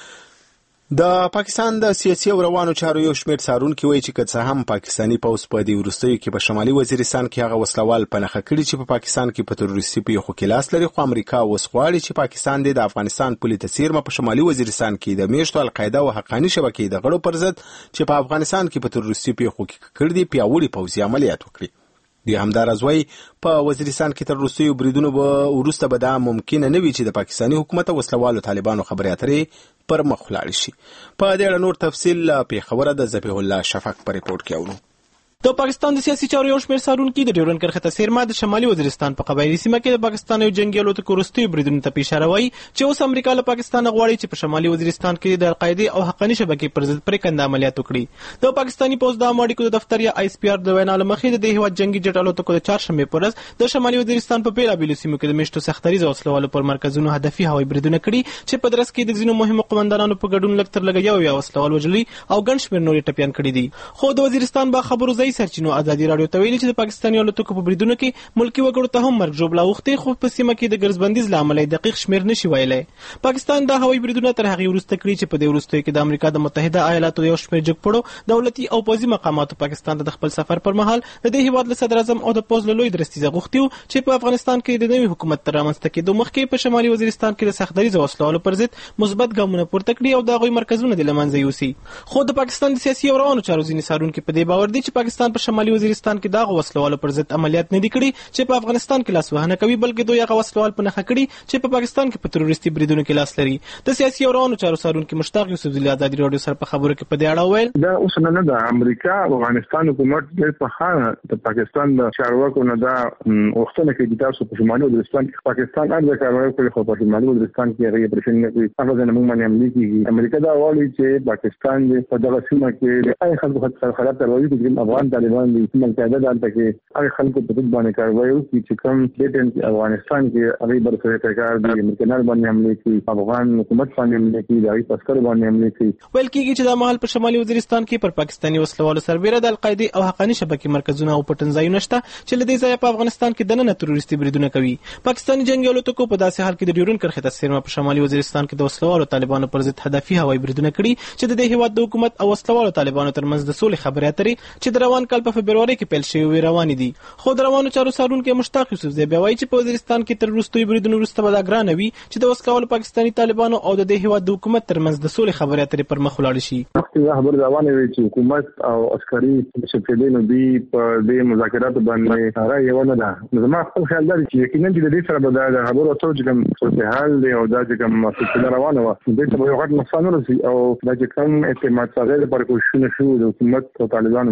Speaker 2: د پاکستان د سیاسي او روانو چارو یو شمېر څارونکي وایي چې که څه هم پاکستاني پوځ په دې وروستیو کې په شمالي وزیرستان کې هغه وسلوال پنهخه کړي چې په پاکستان کې په تروریستي پیښو کې لاس لري، خو امریکا اوس غواړي چې پاکستان د افغانستان پولي څیرمه په شمالي وزیرستان کې د میشتو القاعده او حقاني شبکې د غړو پر ضد چې په افغانستان کې په تروریستي پیښو کې کړي دي پیاوړي پوځي عملیات وکړي. د همدارز وایي په وزیرستان کې تر وروستیو بریدونو وروسته به دا ممکنه نه وي چې د پاکستاني حکومت او وسلوالو طالبانو خبرې اترې پر مخ ولاړ شي. په دې اړه نور تفصیل پیښوره د ذبیح الله شفق په ریپورت کې اورو.
Speaker 16: د پاکستان د سیاسي چارو یو شمېر څارونکي د ډیورنډ کرښې څیرمه د شمالي وزیرستان په قبایلي سیمه کې د پاکستان یو جنگي الوتکو وروستیو بریدونو ته اشاره وایي چې اوس امریکا له پاکستان غواړي چې په شمالي وزیرستان کې د القاعده او حقاني شبکې پر ضد پرېکنده عملیات وکړي. د پاکستاني پوځ د امریکا د دفتر یا آی اس پی آر د وینا لمخې د هیواد جنگي جټ الوتکو د چهارشنبې پر ورځ د شمالي وزیرستان په بیلابیلو سیمو کې د میشتو سختریزه وسلوالو پر مرکزونو هدفي هوایي بریدونه کړي چې په درس کې د ځینو مهمو قومندانانو په ګډون لږ تر لږه یو وسلوال وژلي او ګڼ شمېر نورې ټپیان کړي دي. خو د وزیرستان با خبرو ځای سرچینو ازادي راډیو ته ویلي چې د پاکستاني الوتکو په بریدونو کې ملکی وګړو ته هم مرګ ژوبله اوښتې، خو په سیمه کې د ګرځبندیز له امله دقیق شمېر نشي ویلی. پاکستان دا هوایي بریدونه تر هغې وروسته کړي چې په دې وروستیو کې د امریکا د متحده ایالاتو یو شمېر جګپړو دولتي او پوځي مقاماتو پاکستان ته د خپل سفر پر مهال د دې هیواد له صدر اعظم او د پوځ له لوی درستیزه غوښتي وو چې په افغانستان کې د نوي حکومت تر رامنځته کېدو مخکې په شمالي وزیرستان کې د سختدریزه وسلوالو پر ضد مثبت ګامونه پورته کړي او د هغوی مرکزونه د له منځه یوسي. خو د پاکستان د سیاسي او روانو چارو ځینې څارونکي په دې باور دي چې پاکستان په شمالي وزیرستان کې د هغو وسلوالو پر ضد عملیات نه دي کړي چې په افغانستان کې لاسوهنه کوي، بلکې دوی هغه وسلوال پنهخه کړي چې په پاکستان کې په تروریستي بریدونو کې لاس لري. د سیاسي او روانو چارو څارونکي مشتاق یوسفزي له ازادي راډیو سره په خبرو کې په دې اړه ویل
Speaker 17: دا اوس نه د امریکا او افغانستان حکومت په خانه د پاکستان د چارواکو نه دا وختونه کې د تاسو په شمالي وزیرستان کې پاکستان هغه کاروي کوي، خو په شمالي وزیرستان کې هغه پرېشن نه کوي. هغه د موږ باندې عملي کیږي. امریکا دا غواړي چې پاکستان په دغه سیمه کې د اي خلکو خلاف تروي چې افغان طالبان دي چې ملګری دلته کې هغه خلکو په دې باندې کاروي چې کوم د افغانستان کې هغه برسره کار دي امریکایان باندې عملي کوي، افغان حکومت باندې عملي کوي، د عسکر باندې عملي کوي.
Speaker 16: ویل کېږي چې د مهال په شمالي وزیرستان کې پر پاکستاني وسلوالو سربېره د القاعده او حقاني شبکې مرکزونه او پټنځایونه شته چې له دې ځایه په افغانستان کې دننه تروریستي بریدونه کوي. پاکستاني جنگي الوتکو په داسې حال کې د ډیورنډ کرښې ته څیرمه په شمالي وزیرستان کې د وسلوالو طالبانو پر ضد هدفي هوایي بریدونه کړي چې د دې هیواد د حکومت او وسلوالو طالبانو ترمنځ د سولې خبرې اترې چې د روان کال په فبروري کې پیل شوې روانې دي. خو د روانو چارو څارونکي مشتاق یوسفزي بیا وایي چې په وزیرستان کې تر وروستیو بریدونو وروسته به دا ګرانه وي چې د وسلوالو پاکستاني طالبانو او د دې هیواد د حکومت ترمنځ د سولې خبرې اترې پر مخ ولاړې شي.
Speaker 17: خبر روانه وي چې حکومت او عسکري شفافیت دی په دې مذاکراتو باندې راي ونه ده. زما خپل خیال دی چې یقینا د دې سره به د خبرو اترو چې کوم صورتحال دی او دا چې کوم فیصله روانه وه دې ته به یو غټ نقصان ورسي او دا چې کوم اعتماد سازۍ لپاره کوښښونه شوي د حکومت او طالبانو منځ کې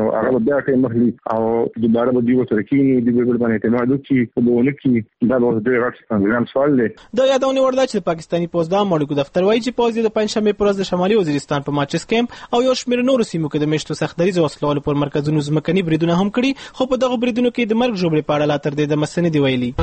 Speaker 17: نو هغه بیا ټیم مخلي او دوباره به دیو سره کینی دی به باندې اعتماد وکړي په دونه کې دا به د غټ سوال دی.
Speaker 16: د یادونه وړ ده چې پاکستاني پوځ د مالکو دفتر وایي چې پوځ د پنځشنبه پر ورځ د شمالي وزیرستان په ماچس کیمپ او یو شمېر نورو سیمو کې د میشتو سختدریز وسلوالو پر مرکزونو ځمکني بریدونه هم کړي، خو په دغه بریدونو کې د مرګ ژوبلې په اړه لا تر دې د مسنې دی ویلي.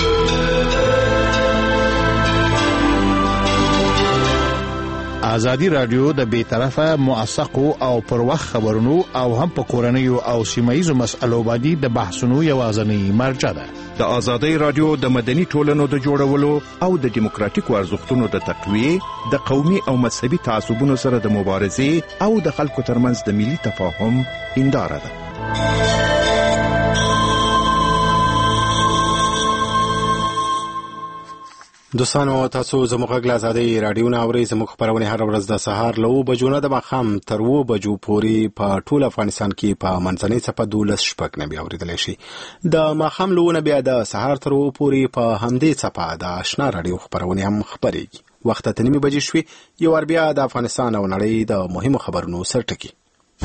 Speaker 18: ازادي رادیو د بیطرفه موثقو او پر وخت خبرونو او هم په کورنیو او سیمایي مسایلو باندې د بحثونو یوازنی مرجع ده.
Speaker 1: د ازادي رادیو د مدني ټولنو د جوړولو او د دیموکراتیکو ارزښتونو د تقویه، د قومي او مذهبي تعصبونو سره د مبارزې او د خلکو ترمنځ د ملي تفاهم هنداره ده.
Speaker 2: دوستانو تاسو زموږ غږ له ازادي رادیو نه اورئ. زموږ خبرونه هر ورځ د سهار له 9 بجو نه د ماښام تر 2 بجو پورې په ټول افغانستان کې په منځنۍ څپه 12 شپږ نه بیا اوریدل شي. د ماښام له 9 بیا د سهار تر 2 پورې په همدې څپه د آشنا رادیو خبرونه هم خبرېږي. وخت ته 9 بجې شوي. یو ور بیا د افغانستان او نړۍ د مهمو خبرونو سرټکی.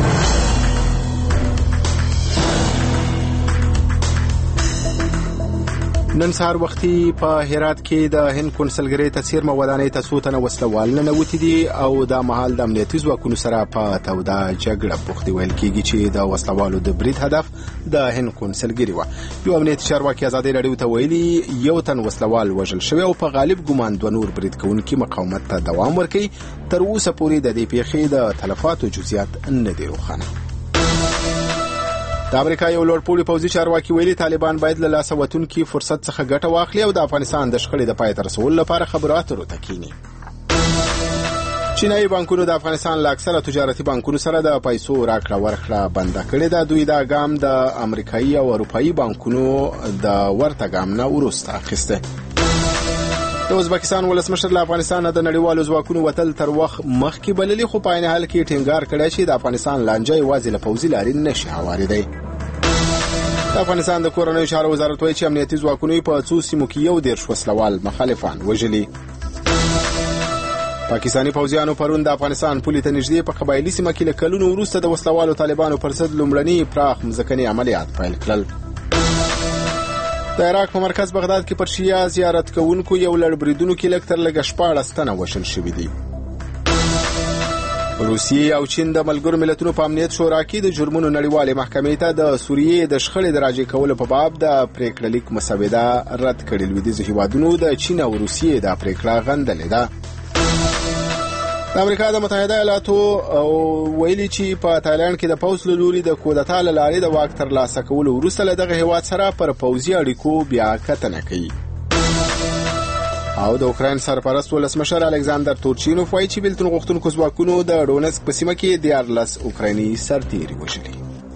Speaker 2: نن سهار وختي په هرات کې د هند کنسلګری ته څیرمه ودانۍ ته څو تنه وسلوال ننوتي دي او د مهال د امنیتي ځواکونو سره په توده جګړه بوختي ویل کېږي چې د وسلوالو د برید هدف د هند کنسلګری و. یو امنیتي چارواکي ازادي رادیو ته ویلي یو تن وسلوال وژل شوی او په غالب ګمان دوه نور برید کوونکي مقاومت ته دوام ورکوي. تر اوسه پورې د دې پیښې د تلفاتو جزئیات نه دي روښانه. د امریکا یو لوړپوړي پوځي چارواکي ویلي طالبان باید له لاسه وتونکي فرصت څخه ګټه واخلي او د افغانستان د شخړې د پای ته رسولو لپاره خبرو اترو ته کینی. چینایي بانکونو د افغانستان له اکثره تجارتي بانکونو سره د پیسو راکړه ورکړه بنده کړې ده. دوی دا ګام د امریکایي او اروپایي بانکونو د ورته ګام نه وروسته اخیسته. د ازبکستان ولسمشر له افغانستان د نړیوالو ځواکونو وتل تر وخت مخکې بللي، خو په عین حال کې ټینګار کړی چې د افغانستان لانجه یوازې له پوځي لارې نشي هواریدی. د افغانستان د کورنیو چارو وزارت وایي چې امنیتي ځواکونو په څو سیمو کې 11 وسلوال مخالفان وژلي. پاکستاني پوځیانو پرون د افغانستان پولې ته نږدې په قبایلي سیمه کې له کلونو وروسته د وسلوالو طالبانو پر ضد لومړني پراخ مځکني عملیات پیل کړل. د عراق په مرکز بغداد کې پر شیعه زیارت کوونکو یو لړ بریدونو کې لږ تر لږه 14 تنه وژل شوي دي. روسیې او چین د ملګرو ملتونو په امنیت شورا کې د جرمونو نړیوالې محکمې ته د سوریې د شخړې د راجع کولو په باب د پریکړه لیک مسوده رد کړې. لویدیځو هیوادونو د چین او روسیې د پریکړه غندلې ده. د امریکا د متحده ایالاتو ویلي چې په تایلند کې د پوځ له لوري د کودتا له لارې د واک ترلاسه کولو وروسته له دغه هیواد سره پر پوځي اړیکو بیا کتنه کوي. او د اوکراین سرپرست ولسمشر الکساندر تورچینوف وایي چې بیلتون غوښتونکو ځواکونو د ډونسک په سیمه کې 14 اوکرایني سرتیري وژلي.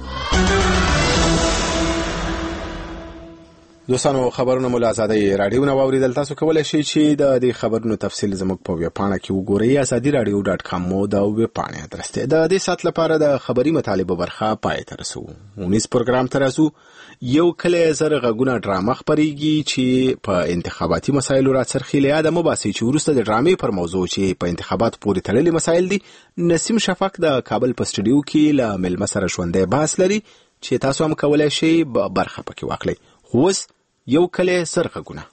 Speaker 2: دوستانو خبرونه مو له ازادي رادیو نه واوریدل. تاسو کولای شئ چې د دې خبرونو تفصیل زموږ په ویب پاڼه کې وګورئ. azadiradio.com مو د ویب پاڼې ادرس دی. د دې سات لپاره د خبري مطالبه برخه پای ته رسو. مونږ پروګرام ته رسو. یو کله زر غږونه ډرامه خبريږي چې په انتخاباتي مسایلو راڅرخي. له یاد مو باسي چې ورسته د ډرامې پر موضوع چې په انتخابات پورې تړلي مسایل دي. نسیم شفق د کابل په سټډیو کې له ملمه سره ژوندۍ بحث لري چې تاسو هم کولای شئ برخه پکې واخلئ. اوس یو کله زر غږونه.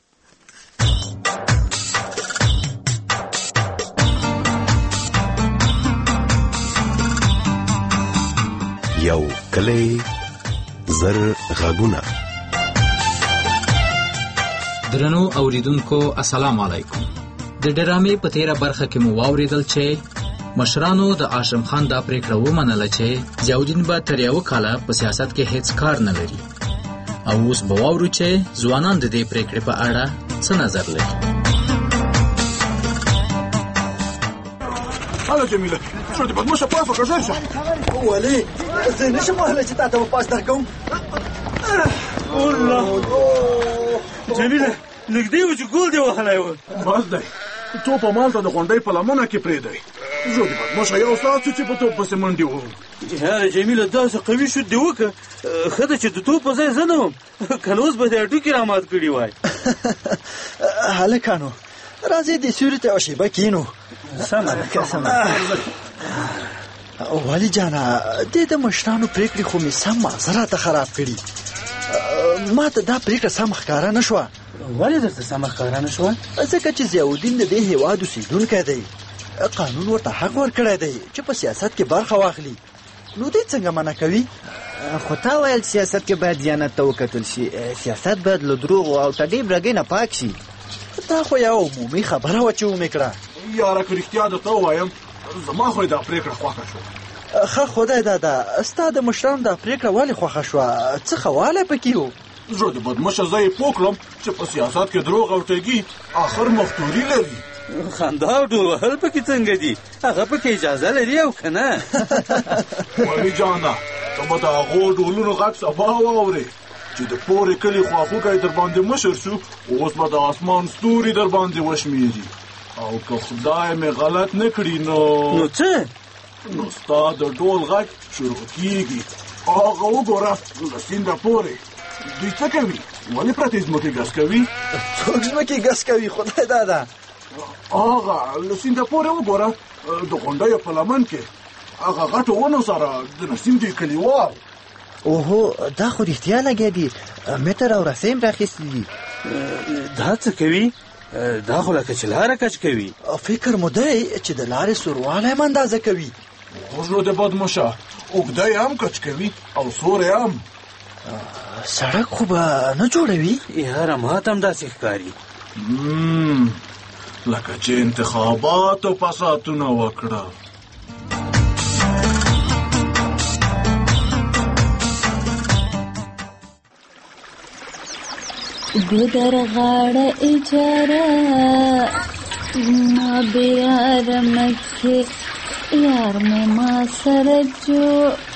Speaker 7: یو کله زر غږونه.
Speaker 19: درنو اوریدونکو السلام علیکم. د ډرامې په تیره برخه کې مو واوریدل چې مشرانو د آشرم خان دا پریکړه ومنله چې ضیاءالدین به تر یو کال په سیاست کې هیڅ کار نه لري. او اوس به واورو چې ځوانان د دې پریکړې په اړه څه نظر لري.
Speaker 20: هلا جميلة شو تبغى تمشي بوافق رجعش
Speaker 21: ولي زي نشم وهلا چې تاسو په پاس درکوم.
Speaker 20: والله جميلة نګدي و چې ګول دی وهلای و بس دی تو په مال ته د غونډې په لمنه کې پرې دی. زه دې په مشه یو ساعت چې په تو پسې منډي و.
Speaker 21: هغه جميلة داسې قوي شو دی وکه خدای چې د تو په ځای زنم کلوز به دې ټوکی را مات کړی وای. هلکانو راځي د سورته او شیبه کینو.
Speaker 20: سمه
Speaker 3: والی جانا د مشرانو پریکړې خو مې سم معذرات خراب کړي. ما ته دا پریکړه سم ښکاره نه شوه.
Speaker 21: ولې درته سم ښکاره نه شوه؟
Speaker 3: ځکه چې ضیاءالدین د دې هېواد اوسېدونکی دی. قانون ورته حق ورکړی دی چې په سیاست کې برخه واخلي. نو دوی څنګه منع کوي؟
Speaker 22: خو تا ویل سیاست کې باید دیانت ته وکتل شي. سیاست باید له دروغو او تډې برګۍ نه پاک شي.
Speaker 3: دا خو یو عمومي خبره وه چې ومې کړه.
Speaker 20: یاره که رښتیا درته ووایم زما خو دا پرېکړه خوښه شوه.
Speaker 3: ښه خدای دادا ستا د مشرانو دا پرېکړه ولې خوښه شوه؟ څه ښه والی پکې و؟
Speaker 20: زه د بدمشه زه یې پوه کړم چې په سیاست کې دروغ او ټګي آخر مفتوري لري.
Speaker 21: خندا او ډول وهل پکې څنګه دي؟ هغه پکې اجازه لري او که نه؟
Speaker 20: والي جانه ته به د هغو ډولونو غږ سبا واورې چې د پورې کلي خواخوږی در باندې مشر شو، اوس به د اسمان ستوري در باندې وشمېږي. او که خدای مې غلط نه کړي نو
Speaker 21: څه؟
Speaker 20: نو ستا د ډول غږ شروع کېږي. هغه وګوره له سینده پورې دوی څه کوي؟ ولې پرتې ځمکې ګس کوي؟
Speaker 3: څوک ځمکې ګس کوي خدای دادا؟
Speaker 20: هغه له سینده پورې وګوره د غونډیو په لمن کې هغه غټو ونو سره د نسیم دوی کلیوال.
Speaker 3: اوهو دا خو رښتیا لګیا دي. متر او رسۍ هم راخیستي دي.
Speaker 21: دا څه کوي؟ دا خو لکه چې لاره کچ کوي.
Speaker 3: فکر مو دی چې د لارې سوروالی هم اندازه کوي.
Speaker 20: اوس د بدمشه اوږده یې هم کچ کوي او سوری هم.
Speaker 3: سړک خو به نه جوړوي؟
Speaker 21: یاره ما ته هم داسې ښکاري.
Speaker 20: لکه چې انتخاباتو فسادونه وکړه.
Speaker 23: ګودر غاړه اجاره ما بیار مکه یار مې ما سره جو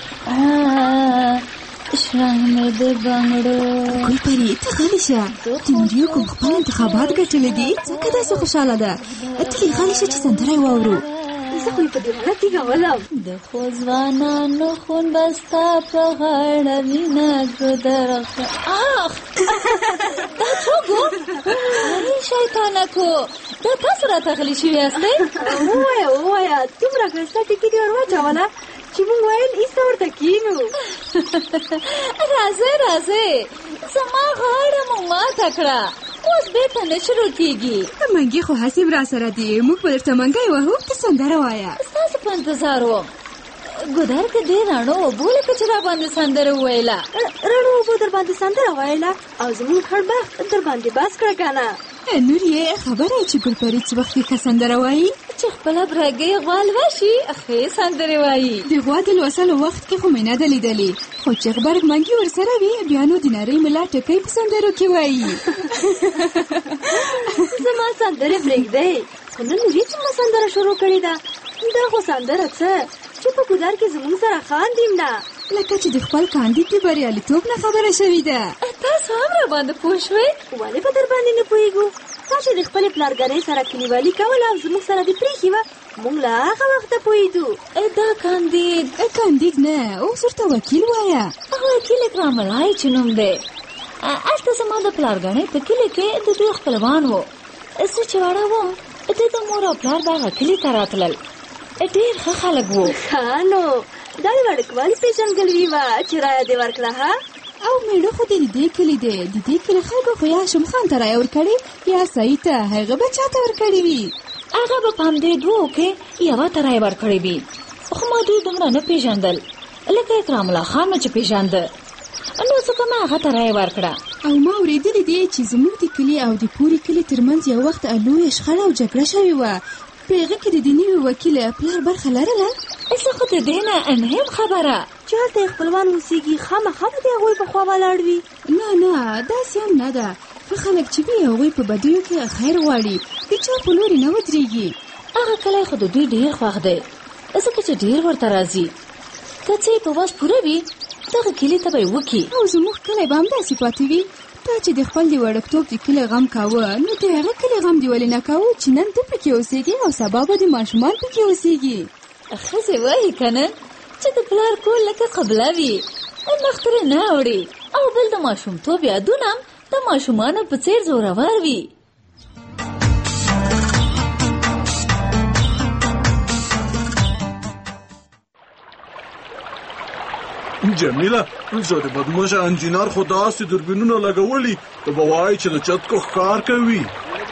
Speaker 23: شرنګ مې د بنګړو.
Speaker 24: ګلپري ته غلی شه. تیموریو کوم خپل انتخابات ګټلي دي ځکه داسې خوشحاله ده. ته غلی شه چې سندره یې واورو.
Speaker 23: زه خو یې په دیوانه تېږولم. د خو ځوانانو خون به ستا په غاړه وینه ګودر دا څوک و؟ ای شیطانکو دا تاسو راته غلي شوي یاستئ؟ ووایه دومره ښایسته ټکي دې ور واچوله چې موږ ویل ایسته ورته کښېنو. راځئ زما غاړه مو ماته کړه. اوس بېرته نه شروع کېږي.
Speaker 24: منګي خو حسیب را سره دي. موږ به درته منګی وهو ته سندره وایه.
Speaker 23: ستاسو په انتظار وم. ګودر که دې رڼو اوبو لکه چې را باندې سندره وویله. رڼو اوبو در باندې سندره ویله او زموږ خړ بخت در باندې بس کړه که نه.
Speaker 24: نور یې خبره چې ګلپري څه وخت ښه سندره وایي؟
Speaker 23: چې خپله برګۍ غوا لوشي ښې سندرې وایي.
Speaker 24: د غوا د لوسلو وخت کې خو مې نه ده لیدلې، خو چې غبرګ منګي ورسره وي بیا نو د نرۍ ملا ټکۍ په سندرو کې وایي.
Speaker 23: زما سندرې پرېږدئ، خو نن ورې چې ما سندره شروع کړې ده. دا خو سندره څه چې په ګودر کې زموږ سره خاندیم نه.
Speaker 24: لکه چې د خپل کاندید د بریالیتوب نه خبره شوې ده.
Speaker 23: تاسو هم را باندې پوه شوئ؟ ولې به در باندې نه پوهېږو؟ تا چې د خپلې پلارګرۍ سره کلیوالي کوله او زموږ سره دې پرېښې وه، موږ له هغه وخته پوهېدو. دا
Speaker 24: کاندید نه، اوس ورته وکیل وایه.
Speaker 23: هغه وکیل اکرام الله چې نوم دی. هلته زما د پلارګرۍ په کلي کې د دوی خپلوان وو. زه چې واړه وم د مور او پلار دغه کلي ته راتلل. ډېر ښه خلک وو. نو دا د وړکوالي پېژندګلوي وه چې رایه دې ورکړه.
Speaker 24: او میړه خو د دې کلي دی. د دې کلي خلکو خو یا شم خان ته رایه ورکړې یا سعید ته، هغه به چا ته ورکړې وي؟
Speaker 23: هغه به په همدې دوو کې یوه ته رایه ورکړې وي، خو ما دوی دومره نه پېژندل لکه اکرام الله خان مې چې پېژانده، نو ځکه ما هغه ته رایه ورکړه.
Speaker 24: او ما اورېدلي دي چې زموږ د کلي او د پوري کلي ترمنځ یو وخت لویه شخړه او جګړه شوې وه. په هغه کې د دې نوي وکیل پلار برخه لرله؟
Speaker 23: زه خو د دې نه هم خبره چې هلته یې خپلوان اوسېږي، خامخا به د هغوی په خوا ولاړ وي.
Speaker 24: نه داسې هم نه ده. ښه خلک چې وي هغوی په بدیو کې خیر غواړي، د چا په لورې نه ودرېږي.
Speaker 23: هغه کلی خو د دوی ډېر خوښ دی، ځکه چې ډېر ورته راځي. که څه یې په وس پوره وي دغه کلي ته به یې وکړي.
Speaker 24: او زموږ کلی به همداسې پاتې وي. تا چې د خپل د وړکتوب د کلي غم کاوه، نو د هغه کلي غم دې ولې نه کاوه چې نن ته پکې اوسېږي او سبا به د ماشومان پکې اوسېږي.
Speaker 23: ښځې وایي که نه چې د پلار کور لکه قبله وي، مخ ترې نه اوړي، او بل د ماشومتوب یادونه هم د ماشومانو په څېر زورور وي.
Speaker 20: جمیله زه د بدمشه انجینر خو داسې دوربینونه لګولي ته به وایي چې د چتکو ښکار کوي.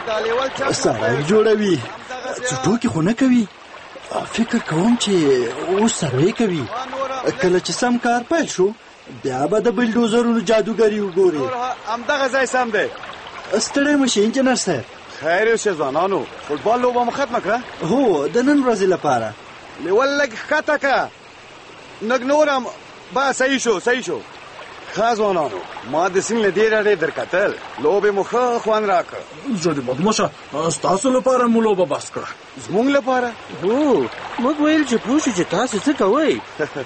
Speaker 3: سړک جوړوي، څټوکې خو نه کوي. فکر کوم چې اوس سروې کوي. کله چې سم کار پیل شو بیا به د بلډوزرونو جادوګري وګوري.
Speaker 4: همدغه ځای سم دی.
Speaker 3: ستړی مه شې انجینر صاحب.
Speaker 4: خیر یو شه ځوانانو، فوټبال لوبه مو ختمه کړه؟
Speaker 3: هو د نن ورځې لپاره.
Speaker 4: لیول لږ ښکته کړه، لږ نور هم با صحیح شو. ښه ځوانانو، ما د سیند له ډېره ډېر درکتل، لوبې مو ښه خوند راکړه.
Speaker 20: زه د بدمشه ستاسو لپاره مو لوبه بس کړه.
Speaker 4: زموږ لپاره؟
Speaker 21: هو موږ ویل چې پوه شو چې تاسو څه کوئ.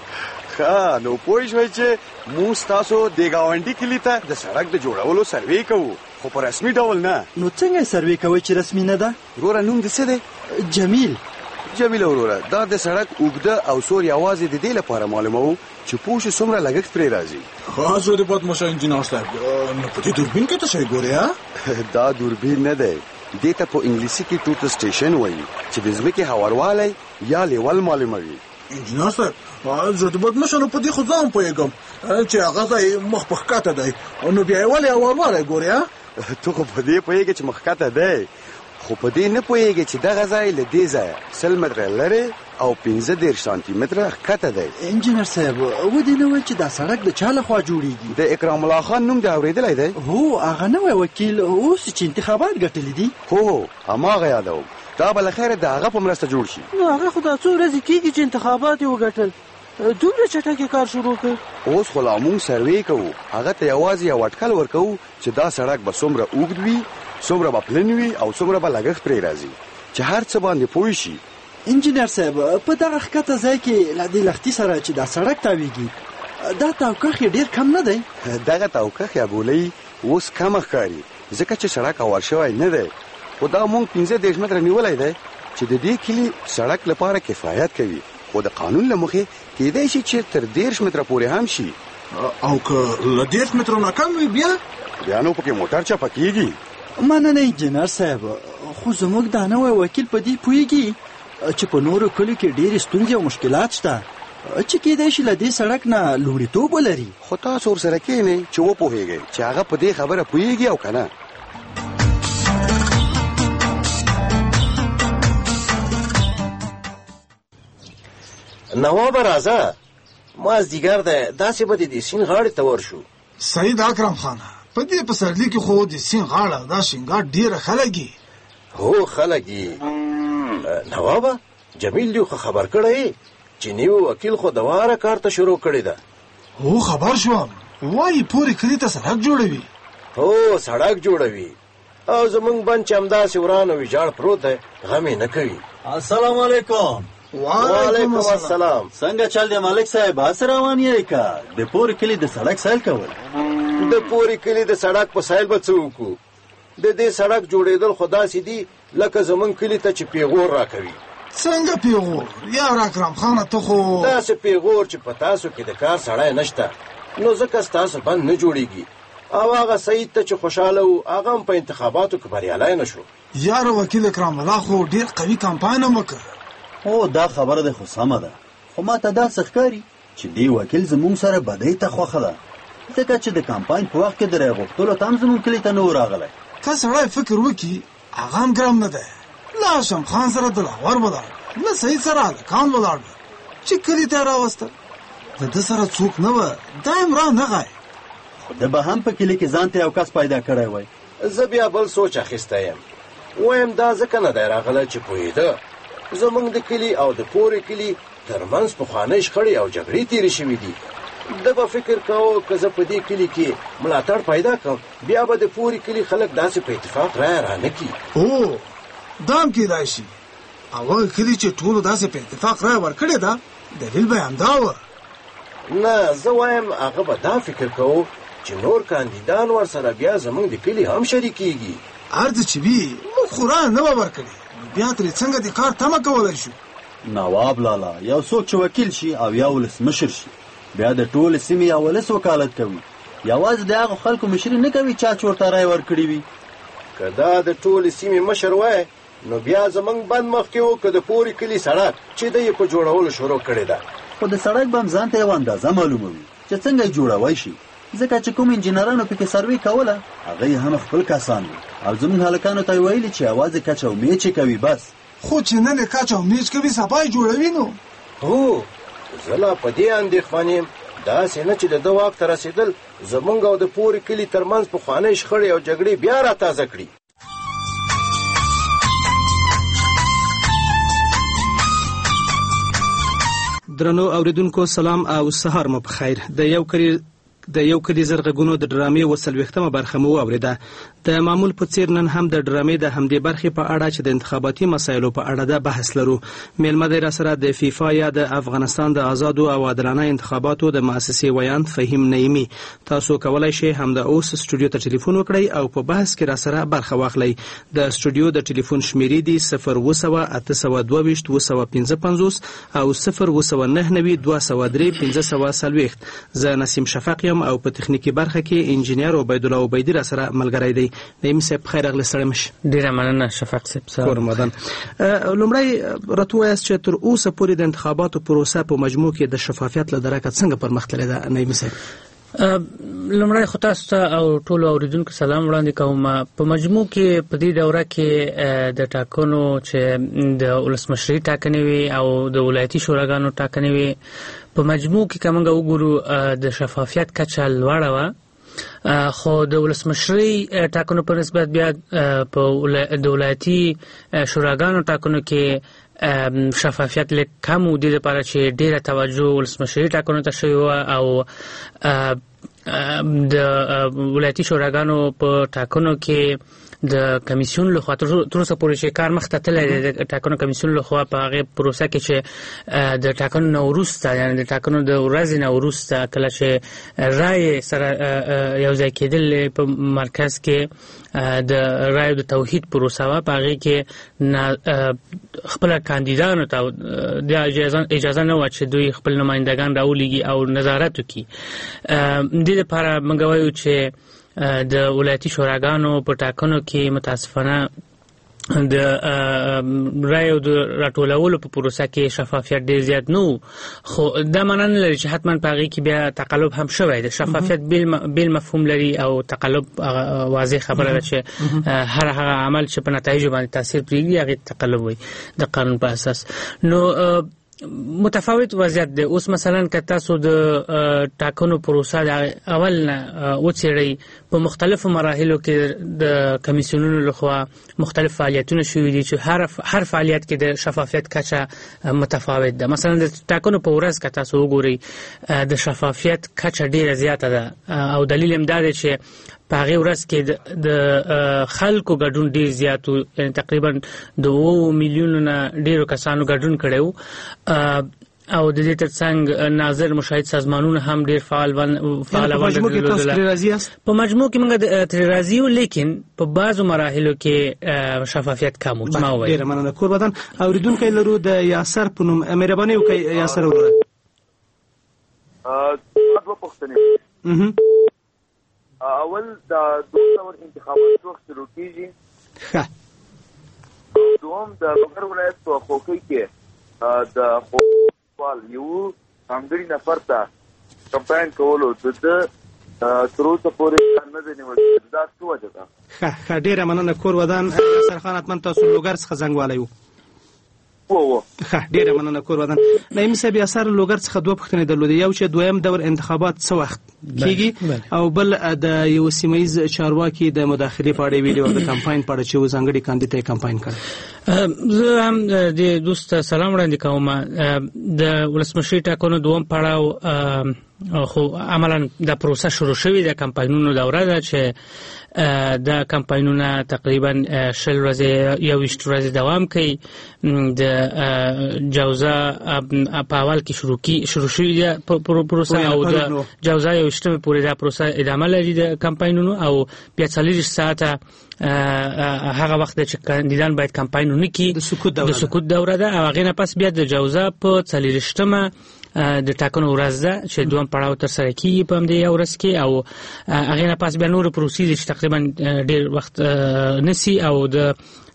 Speaker 4: ښه نو پوه شوئ چې موږ ستاسو د ګاونډي کلي ته د سړک د جوړولو سروې کوو، خو په رسمي ډول نه.
Speaker 3: نو څنګه سروې کوئ چې رسمي نه ده؟
Speaker 4: وروره نوم دې څه دی؟ جمیل وروره، دا د سړک اوږده او سور یوازې د دې لپاره معلوموو چې پوه شو څومره لګښت پرې راځي.
Speaker 20: ښه زه د بدمشه انجینر صاحب، نو په دې دوربین کې څه شی ګورې؟
Speaker 4: دا دوربین نه دی، دې ته په انګلیسي کې ټوټل سټیشن وایي چې د ځمکې هواروالی یا لیول معلوموي.
Speaker 20: انجینر صاحب زه د بدمشه نو په دې خو ځان پوهېږم چې هغه ځای مخ په ښکته دی، نو بیا یې ولې هواروالی ګورې؟
Speaker 4: ته خو په دې پوهېږې چې مخکته دی، خو په دې نه پوهېږې چې دغه ځای له دې ځایه 100 متره لرې او 15 سانتي متره ښکته دی.
Speaker 3: انجینر صاحب ودې نه ویل چې دا سړک د چا لخوا جوړېږي؟
Speaker 4: د اکرام الله خان نوم دې اورېدلی دی؟
Speaker 3: هو هغه نوی وکیل اوس چې انتخابات ګټلي دي.
Speaker 4: هو هماغه یادوم، دا به له خیره د هغه په مرسته جوړ شي.
Speaker 21: نو هغه خو دا څو ورځې کېږي چې انتخابات یې وګټل، دومره چټکې کار شروع کړ.
Speaker 4: اوس خو لا مونږ سروې کوو، هغه ته یوازې یو اټکل ورکوو چې دا سړک به څومره اوږد وي، څومره به پلن وي او څومره به لګښت پرې راځي، چې هر څه باندې پوه شي.
Speaker 3: انجینر صاحب په دغه ښکته ځای کې له دې لښتي سره چې دا سړک تاویږي، دا توقخ یې ډېر کم نه دی؟
Speaker 4: دغه توقخ یا ګولۍ اوس کمه ښکاري ځکه چې سړک هوار شوی نه دی، خو دا مونږ 15 متره نیولی دی چې د دې کلي سړک لپاره کفایت کوي، خو د قانون له مخې کېدای شي چې تر 10 متره پورې هم شي.
Speaker 20: او که له 10 مترو نه کم وي
Speaker 4: بیا نو پکې موټر چپه کېږي.
Speaker 3: مننه انجینر صاحب، خو زموږ دا نوی وکیل په دې پوهېږي چې په نورو کلیو کې ډېرې ستونزې او مشکلات شته چې کېدای شي له دې سړک نه لومړیتوب ولري.
Speaker 4: خو تاسو ورسره کښېنئ چې وپوهېږئ چې هغه په دې خبره پوهېږي او که نه.
Speaker 5: نواب راځه، مازدیګر دی، داسې به د سیند غاړې ته ورشو.
Speaker 20: سید اکرم خانه، په دې پسرلي کې خو د سیند غاړه دا شینګار ډېره خلک.
Speaker 5: هو خلک نوابه، جمیل دې خو خبر کړی چې نیو وکیل خو دواره کار ته شروع کړی ده.
Speaker 20: هو خبر شوم، وایي پورې کلي ته سړک جوړوي.
Speaker 5: هو سړک جوړوي او زمونږ بند چې همداسې وران او ویجاړ پروت دی، غم یې نه کوي.
Speaker 8: السلام علیکم.
Speaker 5: وعلیکم السلام.
Speaker 8: څنګه چل دی مالک صاحب؟ هسې روان یې که د پورې کلي د سړک سیل کول؟
Speaker 5: د پورې کلي د سړک په سیل به څه وکړو؟ د دې سړک جوړېدل خو داسې دي لکه زمونږ کلي ته چې پیغور راکوي.
Speaker 20: څنګه پیغور؟ یار اکرم خانه ته خو
Speaker 5: داسې پیغور چې په تاسو کې د کار سړی نشته، نو ځکه ستاسو بند نه جوړېږي. او هغه سعید ته چې خوشحاله و هغه هم په انتخاباتو کې بریالی نه شو.
Speaker 20: یار وکیل اکرام الله خو ډېر قوي کمپاین هم وکړ.
Speaker 8: هو دا خبره ده خو سمه ده، خو ما ته داسې ښکاري چې دې وکیل زموږ سره بدۍ ته خوښه ده، ځکه چې د کمپاین په وخت کې د راغوښتلو ته هم زموږ کلي ته نه و راغلی.
Speaker 20: که سړی فکر وکړي هغه هم ګرم نه دی. له هاشم خان سره د لاهور ولاړ، له سعید سره هلکان ولاړ چې کلي ته یې راوستل. د ده سره څوک نه وه، دا یې را نغی.
Speaker 8: خو ده به هم په کلي کې ځان ته یو کس پیدا کړی وای.
Speaker 5: زه بیا بل سوچ اخیستی یم، وایم دا ځکه نه دی راغلی چې پوهېده زمونږ د کلي او د پورې کلي ترمنځ پخوانۍ شخړې او جګړې تېرې شوي دي. ده به فکر کوو که زه په دې کلي کې ملاتړ پیدا کړم بیا به د پورې کلي خلک داسې په اتفاق رایه رانه کړي.
Speaker 20: هو دا هم کېدای شي. هغه کلي چې ټولو داسې په اتفاق رایه ورکړې ده، دلیل به یې همدا وه.
Speaker 5: نه زه وایم هغه به دا فکر کوو چې نور کاندیدان ورسره بیا زمونږ د کلي هم شریکېږي.
Speaker 20: هر څه چې وي موږ خو رایه نه به ورکړې، بیا ترې څنګه د کار تمه کولی شو؟
Speaker 8: نواب لالا یو څوک چې وکیل شي او یا ولسمشر شي بیا د ټول سیمې یا ولس وکالت کوي، یوازې د هغو خلکو مشري نه کوي چا چې ورته رایه ورکړې وي.
Speaker 5: که دا د ټولې سیمې مشر وای نو بیا زمونږ بند مخکې و که د پورې کلي سړک چې ده یې په جوړولو شروع کړې ده.
Speaker 8: خو د سړک به هم ځان ته یوه اندازه معلوموي چې څنګه یې جوړوای شي، ځکه چې کوم انجینرانو پکې سروې کوله هغه هم خپل کسان دي او زموږ هلکانو ته ویلي چې یوازې کچ او میچ کوي بس.
Speaker 9: خو چې نن کچ او میچ کوي سبا یې جوړوي نو.
Speaker 5: هو زه لا په دې اندېښمن یم داسې نه چې د ده واک ته رسېدل زموږ او د پورې کلي ترمنځ پخوانۍ شخړې او جګړې بیا راتازه کړي.
Speaker 10: درنو اوریدونکو سلام او سهار مو بخیر. د یو کلی زرغونو د ډرامې وسلوختمه برخه مو اوریده. د معمول په څیر نن هم د ډرامې د همدې برخې په اړه چې د انتخاباتي مسایلو په اړه د بحث لرو. میلمه دی را سره د فیفا یا د افغانستان د آزادو او عادلانه انتخاباتو د مؤسسې ویاند فهیم نعیمی. تاسو کولای شئ هم د اوس سټوډیو ته ټلیفون وکړئ او په بحث کې را سره برخه واخلئ. د سټوډیو د ټلیفون شمیرې دي 02822 او 0299203 زه نسیم شفق یم او په تخنیکی برخه کې انجینیر عبید الله عبیدی را سره ملګری دی. نعیم صاحب خیر اغلی سره مش.
Speaker 11: ډیره مننه شفق صاحب.
Speaker 10: کورمدان لومړی راته وایاست چې تر اوسه پورې د انتخاباتو پروسه په مجموع کې د شفافیت له درکه څنګه پرمختللې ده نعیم صاحب؟
Speaker 11: لومړی خو تاسو ته او ټولو اوریدونکو سلام وړاندې کوم. په مجموع کې په دې دوره کې د ټاکنو چې د ولسمشرۍ ټاکنې وي او د ولایتي شوراګانو ټاکنې وي په مجموع کې کومه وګورو د شفافیت کچه لوړه وه، خو د ولسمشرۍ ټاکنو په نسبت بیا په د ولایتي شوراګانو ټاکنو کې شفافیت لږ کم و. دې لپاره چې ډیره توجه ولسمشرۍ ټاکنو ته شوې وه او د ولایتي شوراګانو په ټاکنو کې د کمیسیون لخوا تر اوسه پورې چې کار مخته تللی دی د ټاکنو کمیسیون لخوا په هغې پروسه کې چې د ټاکنو نه وروسته یعنې د ټاکنو د ورځې نه وروسته کله چې رایې سره یو ځای کېدل په مرکز کې د رایو د توحید پروسه وه، په هغې کې خپله کاندیدانو ته د اجازه نه وه چې دوی خپل نمایندګان راولېږي او نظارت وکړي. دې لپاره موږ وایو چې د ولایتي شوراګانو په ټاکنو کې متاسفانه د رایو د راټولولو په پروسه کې شفافیت ډېر زیات نه و، خو دا معنا نه لري چې حتما په هغې کې بیا تقلب هم شوی دی. شفافیت بیل مفهوم لري او تقلب واضح خبره ده چې هر هغه عمل چې په نتایجو باندې تاثیر پرېږدي هغې تقلب وایي د قانون په اساس. نو متفاوت وضعیت دی. اوس مثلا که تاسو د ټاکنو پروسه د اول نه وڅېړئ په مختلفو مراحلو کې د کمیسیونونو لخوا مختلف فعالیتونه شوي دي چې هر فعالیت کې د شفافیت کچه متفاوت ده. مثلا د ټاکنو په ورځ که تاسو وګورئ د شفافیت کچه ډیره زیاته ده او دلیل هم دا دی چې په هغې ورځ کې د خلکو ګډون ډېر زیات و، یعنې تقریبا د 7 میلیونو نه ډېرو کسانو ګډون کړی و او د دې ترڅنګ ناظر مشاهد سازمانونه هم ډېر فعال
Speaker 10: په مجموع کې تاسو ترې راضي یاست؟
Speaker 11: په مجموع کې موږ ترې راضي یو، لیکن په بعضو مراحلو کې شفافیت کم و چې ما وویل.
Speaker 10: ډېره مننه. کوربدان اورېدونکی لرو د یاسر په نوم. مهرباني وکړئ یاسر وروره.
Speaker 12: دوه پوښتنې. اول د 2000 انتخابات وخت شروع کیږي. دوم د بغیر ولایت په خوکۍ کې د خوال یو ځانګړي نفر ته کمپاین کولو د تر اوسه پورې نه دی نیول شوی. دا څه وجه ده؟
Speaker 10: ښه ډېره مننه. کور ودان یاسر خان حتما تاسو لوګر څخه زنګ والی و. ښه ډېره مننه کور ودان. نعیم صاحب یاسر لوګر څخه دوه پوښتنې درلودې. یو چې دویم دور انتخابات څه وخت کېږي او بل د یو سیمه ییز چارواکي د مداخلې په اړه ویلي او د کمپاین په اړه چې یو ځانګړي کاندید ته یې کمپاین کړی.
Speaker 11: زه هم د دوست سلام وړاندې کوم. د ولسمشرۍ ټاکنو دوم پړاو خو عملا د پروسه شروع شوې ده. کمپاینونو دوره ده چې د کمپاینونه تقریبا 20 ورځې 21 ورځې دوام کوي. د جوزا په اول کې شروع شوې ده پروسه او د جوزا 21 پورې دا پروسه ادامه لري د کمپاینونو او بیا 40 ساعته هغه وخت چې کاندیدان باید کمپاین ونه کړي د سکوت دوره ده او هغې نه پس بیا د جوزا په 40 د ټاکنو ورځ ده چې دوم پړاو ترسره کېږي په همدې یو ورځ کې او هغې نه پس بیا نورې پروسې دي چې تقریبا ډېر وخت نیسي او د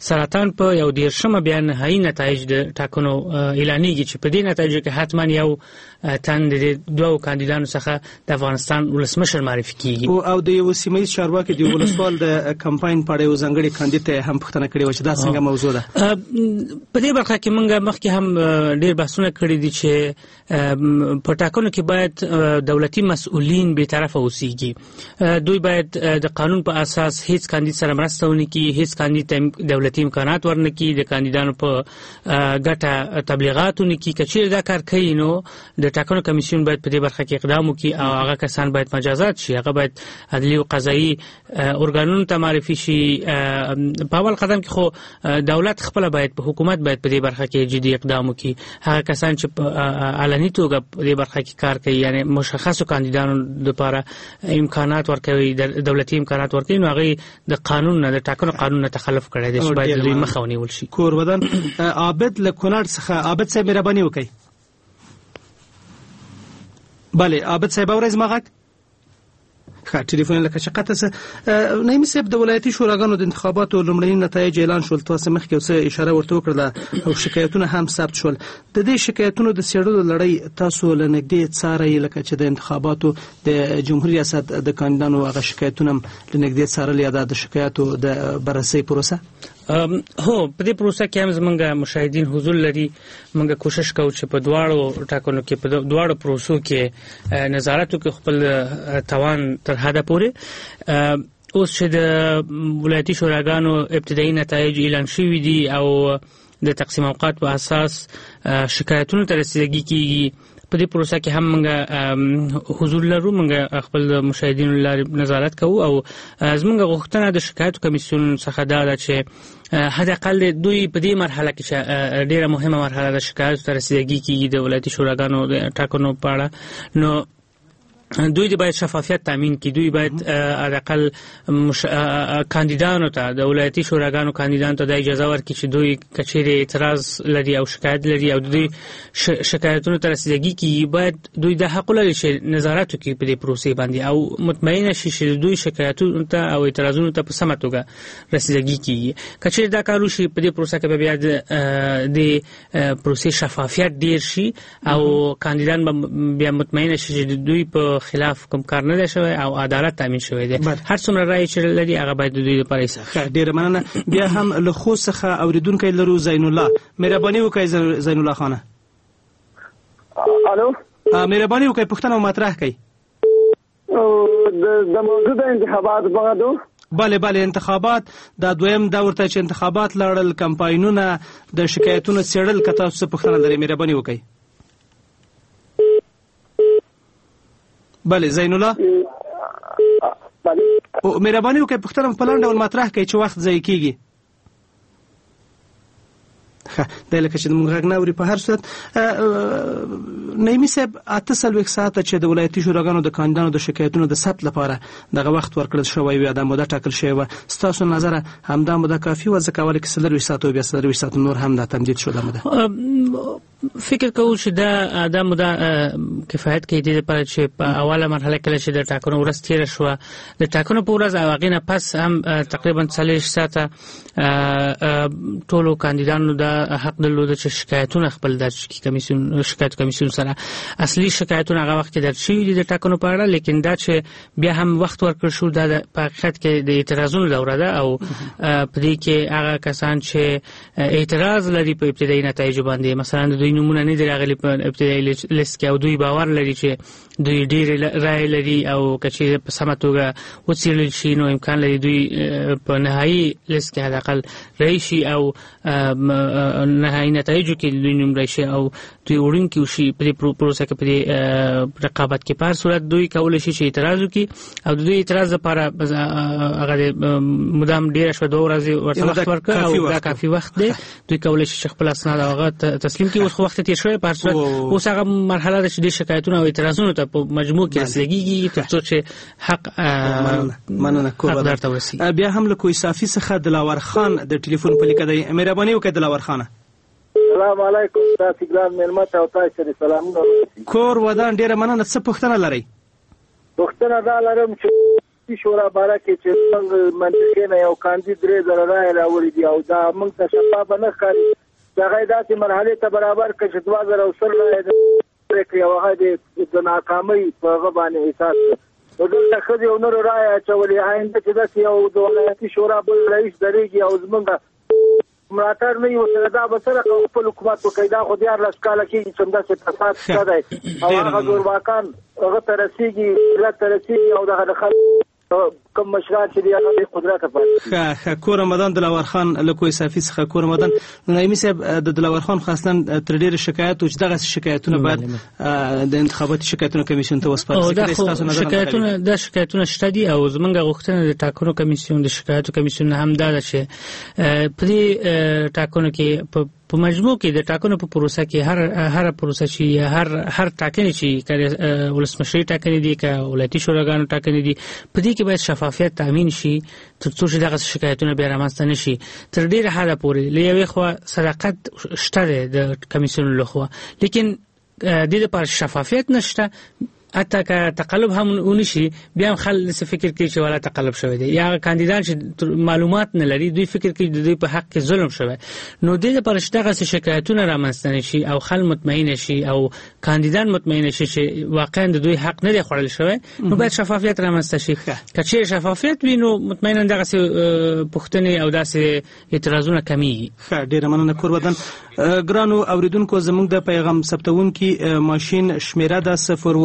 Speaker 11: سرطان په یو 13مه بیا نهایي نتایج د ټاکنو اعلانېږي چې په دې نتایجو کې حتما یو تن د دوو کاندیدانو څخه د افغانستان ولسمشر معرفي کیږي
Speaker 10: او د یو سیمه ییز چارواکي د ولسوال د کمپاین په اړه یو ځانګړي کاندید ته هم پوښتنه کړې و چې دا څنګه موضوع ده.
Speaker 11: په دې برخه کې موږ مخکې هم ډېر بحثونه کړي دي چې په ټاکنو کې باید دولتي مسؤلین به طرفه اوسېږي. دوی باید د قانون په اساس هیڅ کاندید سره مرسته ونه کړي، هیڅ کاندید ته دولتي امکانات ورنه کړي، د کاندیدانو په ګټه تبلیغات ونه کړي. که چیرې دا کار کوي نو د ټاکنو کمیسیون باید په دې برخه کې اقدام وکړي او هغه کسان باید مجازات شي، هغه باید عدلي او قضایي ارګانونو ته معرفي شي. په اول قدم کې خو دولت خپل باید په حکومت باید په دې برخه کې جدي اقدام وکړي. هغه کسان چې په علني توګه په دې برخه کې کار کوي، یعنی مشخصو کاندیدانو لپاره امکانات ورکوي، دولتي امکانات ورکوي، نو هغه د قانون نه د ټاکنو قانون نه تخلف کړی دی چې باید دوی مخه ونیول شي.
Speaker 10: کور بدن عابد له کونړ څخه عابد صاحب مهرباني وکړئ. بله عابد صاحب اورئ زما غږ؟ ښه ټلیفون لکه چې قطع سه. نعیمي صاحب د ولایتي شوراګانو د انتخاباتو لومړني نتایج اعلان شول، تاسو مخکې څه اشاره ورته وکړه او شکایتونه هم ثبت شول. د دې شکایتونو د څېړلو لړۍ تاسو له نږدې څارئ، لکه چې د انتخاباتو د جمهوریت ریاست د کاندیدانو هغه شکایتونه هم له نږدې څارل یا د شکایتو د بررسۍ پروسه؟
Speaker 11: هو په دې پروسه کې هم زمونږ مشاهدین حضور لري. موږ کوشش کوو چې په دواړو ټاکنو کې په دواړو پروسو کې نظارت وکړو خپل توان تر حده پورې. اوس چې د ولایتي شوراګانو ابتدایي نتایج اعلان شوي دي او د تقسیم اوقات په اساس شکایتونو ته رسیدګي کیږي، په دې پروسه کې هم موږ حضور لرو، موږ خپل مشاهدینو لپاره نظارت کوو او زموږ غوښتنه د شکایتو کمیسیون څخه دا ده چې حداقل دوی په دې مرحله کې ډیره مهمه مرحله د شکایتو ته رسیدګي کیږي د ولایتي شوراګانو د ټاکنو په اړه، نو دوی د باید شفافیت تامین کړي. دوی باید حداقل کاندیدانو ته د ولایتي شوراګانو کاندیدانو ته د اجازه ورکړي چې دوی کچېرې اعتراض لري او شکایت لري او دوی شکایتونو ته رسیدګي کیږي، باید دوی د حق لري چې نظارت وکړي په دې پروسې باندې او مطمئن شي چې دوی شکایتونو ته او اعتراضونو ته په سمه توګه رسیدګي کیږي. کچېرې دا کار وشي په دې پروسه کې به بیا د پروسې شفافیت ډیر شي او کاندیدان به بیا مطمئن شي چې دوی په خلاف کوم کار نه دی شوی او عدالت تامین شوی دی. هر څومره رایې چې لري هغه باید د دوی لپاره حساب.
Speaker 10: ډیره مننه. بیا هم له خوست څخه اوریدونکی لرو زین الله. مهرباني وکړئ زین الله خانه.
Speaker 6: الو
Speaker 10: مهرباني وکړئ پوښتنه مطرح کړئ.
Speaker 6: د موجوده انتخابات په
Speaker 10: بله انتخابات دا دویم دور ته چې انتخابات لړل، کمپاینونه، د شکایتونو څېړل، که تاسو څه پوښتنه لرئ مهرباني وکړئ. بله زین الله مهرباني وکړئ پوښتنه په لنډ ډول مطرح کړئ چې وخت ضایع کیږي. دا لکه چې موږ غږ نه اوري. په هر صورت نعیمي صاحب 48 ساعته چې د ولایتي شوراګانو د کاندیدانو د شکایتونو د ثبت لپاره دغه وخت ورکړل شوی وي، دا موده ټاکل شوې وه. ستاسو نظر همدا موده کافي وه؟ ځکه اول کې 40 ساعته او بیا 40 ساعته نور هم دا تمدید شو. دا موده
Speaker 11: فکر کوو چې دا موده کفایت کوي د دې لپاره چې په اوله مرحله کې چې د ټاکنو ورځ تېره شوه، د ټاکنو په ورځ او هغې نه پس هم تقریبا 40 ساعته ټولو کاندیدانو دا حق درلوده چې شکایتونه خپل درج کړي. شکایت کمیسیون سره اصلي شکایتونه هغه وخت درج شوي دي د ټاکنو په اړه، لیکن دا چې بیا هم وخت ورکړل شو دا په حقیقت کې د اعتراضونو دوره ده او په دې کې هغه کسان چې اعتراض لري په ابتدایي نتایجو باندې، مثلا د دوی نمونه نه دي راغلي په ابتدایي لیست کې او دوی باور لري چې دوی ډېرې رایې لري او که چېرې په سمه توګه وڅېړل شي نو امکان لري دوی په نهایي لیست کې حداقل رایې شي او نهایي نتایجو کې دوی نوم راشي او دوی وړونکي وشي په دې پروسه کې، په دې رقابت کې. په هر صورت دوی کولی شي چې اعتراض وکړي او د دوی اعتراض لپاره هغه مدام ډېره شوه 2 ورځې ورته وخت ورکړه او دا کافي وخت دی. دوی کولی شي خپل اسناد هغه تسلیم کړي. اوس وخت تېر شوی، په هر صورت اوس هغه مرحله ده چې د شکایتونو او اعتراضونو ته په مجموع کې رسیدګي تر څو چې حق حقدار ته ورسیږي.
Speaker 10: بیا هم له کوی صافي څخه دلاور خان د ټلیفون په لیکه دی. مهرباني وکړئ دلاور خانه.
Speaker 6: السلام علیکم. تاسو ګران مېلمه ته او تاسو ته سلامونه.
Speaker 10: کور ودان ډیره مننه. څه پوښتنه لرئ؟
Speaker 6: پوښتنه دا لرم چې ولایتي شورا باره کې چې موږ منطقې نه یو کاندید 3000 رای راوړي دي او دا موږ ته شفافه نه ښکاري چې هغه داسې مرحلې ته برابر کړي چې 2000 رای پرېکړې او هغه د ناکامۍ په هغه باندې احساس نو دلته ښځې او نورو رای اچولې آینده چې داسې یو د ولایتي شورا بل رئیس درېږي او زموږ ملاتړ نه یو سره دا به سره خپل حکومت وکړي دا خو 14 کاله کېږي چې همداسې فساد شته دی او هغه زورواکان هغه ته رسېږي ملت ته رسېږي او دغه د خلکو کوم مشران چې دی هغه قدرت
Speaker 10: ښه کور رمضان دلاور خان له کوی صافي څخه کور رمضان نایمي صاحب د دلاور خان خاصه تر ډېر شکایت او چې دغه شکایتونه باید د انتخاباتي شکایتونو کمیسیون ته وسپارل
Speaker 11: د شکایتونه شته دي او زمونږ غوښتنه د ټاکنو کمیسیون د شکایتو کمیسیون هم دا ده چې په دې ټاکنو کې په مجموع کې د ټاکنو په پروسه کې هر پروسه چې هر ټاکنې چې ولسمشري ټاکنې دي که ولایتي شوراګانو ټاکنې دي په دې کې باید شفافیت تامین شي ترڅو چې دغه شکایتونه بیا رامنځته نشي تر ډیره حده پورې له یوې خوا صداقت شته د کمیسیون لخوا لیکن د دې لپاره شفافیت نشته حتی که تقلب هم ونشي بیا هم خلک فکر کوي چې ولا تقلب شوی دی یا کاندیدان چې معلومات نه لري دوی فکر کوي د دوی په حق کې ظلم شوی نو د دې لپاره چې دغه شکایتونه رامنځته نشي او خلک مطمئن شي او کاندیدان مطمئن شي چې واقعا د دوی حق نه دی خوړل شوی نو باید شفافیت رامنځته شي که چیرې شفافیت وي نو مطمئنا دغه پوښتنې او داسې اعتراضونه کمیږي
Speaker 10: ډیره مننه کور بدن ګرانو اوریدونکو زموږ د پیغام ثبتونکي ماشين شمیره د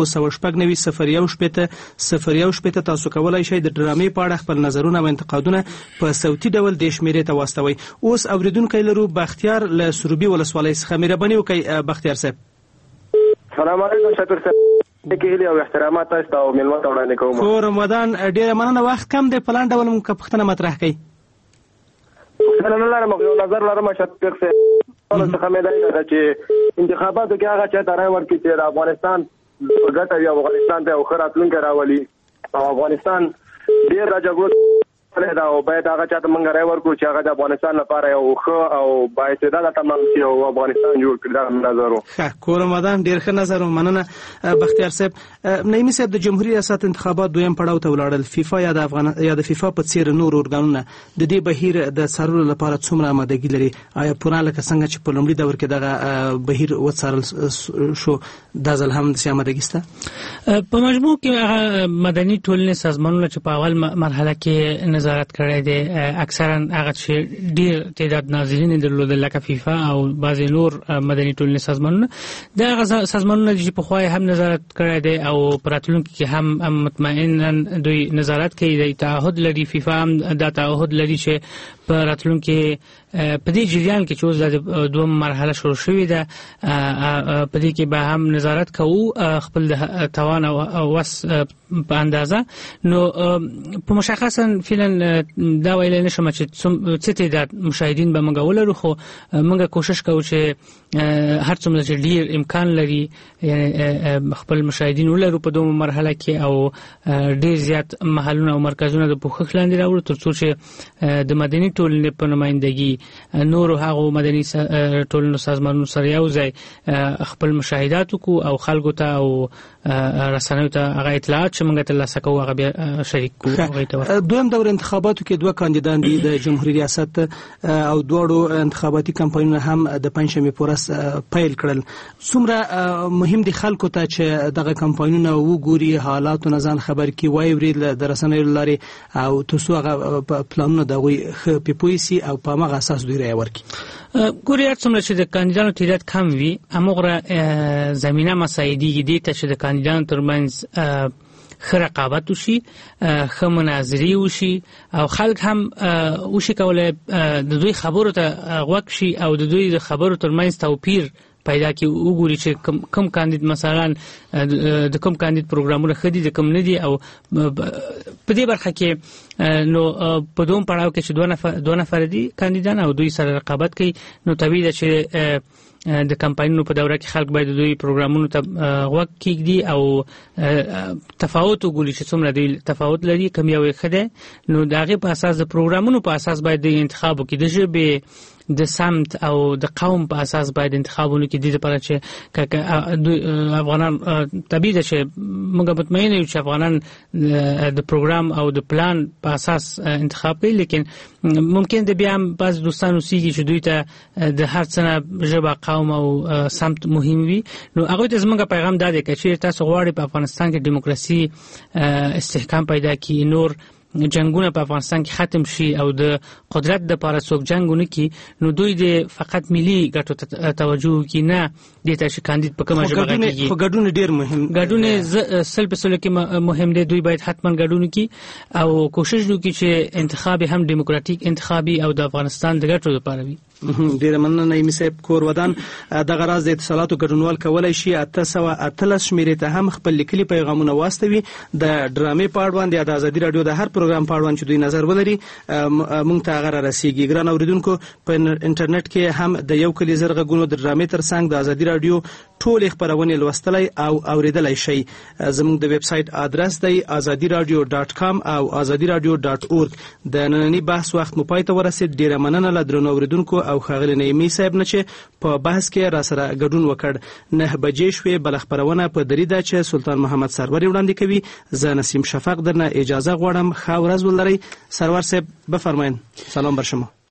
Speaker 10: 0 تاسو کولای شئ د ډرامې په اړه خپل نظرونه او انتقادونه په صوتي ډول د شمیرې ته واستوي اوس اوریدونکو لرو بختیار له سروبي ولسوالۍ څخه مهرباني وکړئ بختیار صاحب
Speaker 13: سلام علیکم شکر صاحب کې او احترامات تاسو ته او ملمت وړاندې کوم
Speaker 10: کور رمضان ډیره مننه وخت کم دی پلان ډول موږ پښتنه مطرح کړئ
Speaker 13: نه لرم یو نظر لرم شکر صاحب څه خمه ده چې انتخاباتو کې هغه چې رای ورکړي چې افغانستان ګټه یا افغانستان ته خراتلونکي راولي او افغانستان ډیر راځي دا او باید هغه چاته مونږ رای ورکړو چې هغه د افغانستان لپاره یو ښه او بااستعداده تمام شي او افغانستان جوړ کړي دا نظر
Speaker 10: ښه کور رمضان ډیر ښه نظر مننه بختیار صاحب نایمي صاحب د جمهوریت ریاست انتخابات دویم پړاو ته ولاړل فیفا یا د فیفا په څیر نور ارګانونه د دې بهیر د څارلو لپاره څومره آمادګي لري آیا پوره لکه څنګه چې په لومړي دور کې دغه بهیر وڅارل شو دا ځل هم د آمادګي سته
Speaker 11: په مجموع کې مدني ټولنې سازمانونه چې په اول مرحله کې نظارت کړی دی اکثرا هغه چې ډیر تعداد ناظرین درلودل لکه فیفا او بعضی نور مدني ټولنې سازمانونه دا هغه سازمانونه چې په خوای هم نظارت کړی دی او پراتلونکو کې هم مطمئنا دوی نظارت کوي د تعهد لري فیفا هم د تعهد لري چې پراتلونکو په دې جریان کې چې اوس د دوه مرحله شروع شوې ده په دې کې به هم نظارت کوو خپل د توان او وس په اندازه نو په مشخصا فعلا دا ویل نشم چې څه تعداد مشاهدین به موږ ولرو خو موږ کوشش کوو چې هر څومره چې ډیر امکان لري یعنی خپل مشاهدین ولرو په دوه مرحله کې او ډیر زیات محلونه او مرکزونه د پوښښ لاندې راوړو ترڅو چې د مدني ټولنې په نمائندګي نور هغه مدني ټولنو سازمانونو سره یو ځای خپل مشاهدات کو او خلکو ته او رسنیو ته هغه اطلاعات چې موږ ترلاسه کوو هغه بیا شریک کوو
Speaker 10: دویم دور انتخاباتو کې دوه کاندیدان دي د جمهوریت ریاست او دوړو انتخاباتي کمپاینونه هم د پنځمې پورس پیل کړل څومره مهم دي خلکو ته چې دغه کمپاینونه وګوري حالات نه ځان خبر کی وای ورید د رسنیو لاري او تاسو هغه پلانونه دغه پیپويسي او په هغه اساس دوی راي ورکي
Speaker 11: ګوري څومره چې د کاندیدانو تعداد کم وي همغه زمينه مساعدي دي ته چې د کاندیدانو ترمنځ ښه رقابت وشي ښه مناظرې وشي او خلک هم وشي کولای د دوی خبرو ته غوږ شي او د دوی د خبرو ترمنځ توپیر پیدا کی وګوري چې کم کاندید مثلا د کم کاندید پروګرامونه خدي د کم نه دي او په دې برخه کې نو په دوم پړاو کې چې دوه نفر دي کاندیدان او دوی سره رقابت کوي نو طبیعي ده چې د کمپاینونو په دوره کې خلک باید دوی پروګرامونو ته غوږ کېږدي او تفاوت وګوري چې څومره دوی تفاوت لري کوم یو ښه دی نو د هغې په اساس د پروګرامونو په اساس باید دوی انتخاب وکړي د ژبې د سمت او د قوم په اساس باید انتخابونه کې دي لپاره چې افغانان طبیعي ده چې موږ مطمئن یو چې افغانان د پروګرام او د پلان په اساس انتخاب کوي لیکن ممکن د بیا هم بعض دوستان اوسېږي چې دوی ته د هر څه نه ژبه قوم او سمت مهم وي نو هغوی ته زموږ پیغام دا دی که چېرې تاسو غواړئ په افغانستان کې ډیموکراسي استحکام پیدا کړي نور جنگونه په افغانستان کې ختم شي او د قدرت د لپاره څوک جنگونه کوي نو دوی د فقط ملي ګټو ته توجه کوي نه دې ته چې کاندید په کومه ژبه غږیږي
Speaker 10: خو ګډون ډیر مهم
Speaker 11: ګډون سل په سلو کې مهم دی دوی باید حتما ګډون کوي او کوشش وکړي چې انتخاب هم ډیموکراتیک انتخابي او د افغانستان د ګټو لپاره وي
Speaker 10: ډیره مننه ایمي صاحب کور ودان دغه راز د اتصالاتو ګډونوال کولای شي 813 شمیرې ته هم خپل لیکلي پیغامونه واستوي د ډرامې په اړوند یا د ازادي رادیو د هر پروګرام په اړوند چې دوی نظر ولري مونږ ته هغه رسیږي ګران اوریدونکو په انټرنیټ کې هم د یو کلی زر غږونو د ډرامې ترڅنګ د ازادي رادیو ټول خبرونه لوستلای او اوریدلای شي زموږ د ویب سټ ادرس دی azadiradio.com او azadiradio.org د نننی بحث وخت مو پای ته ورسید ډیره مننه له درنو اوریدونکو او خاغلی نعیمي صاحب نه چې په بحث کې را سره ګډون وکړ 9 بجې شوې بل خبرونه په دریدا چې سلطان محمد سرور وړاندې کوي زه نسیم شفق درنه اجازه غواړم خا ورځ ولري سرور صاحب بفرمایئ سلام بر شما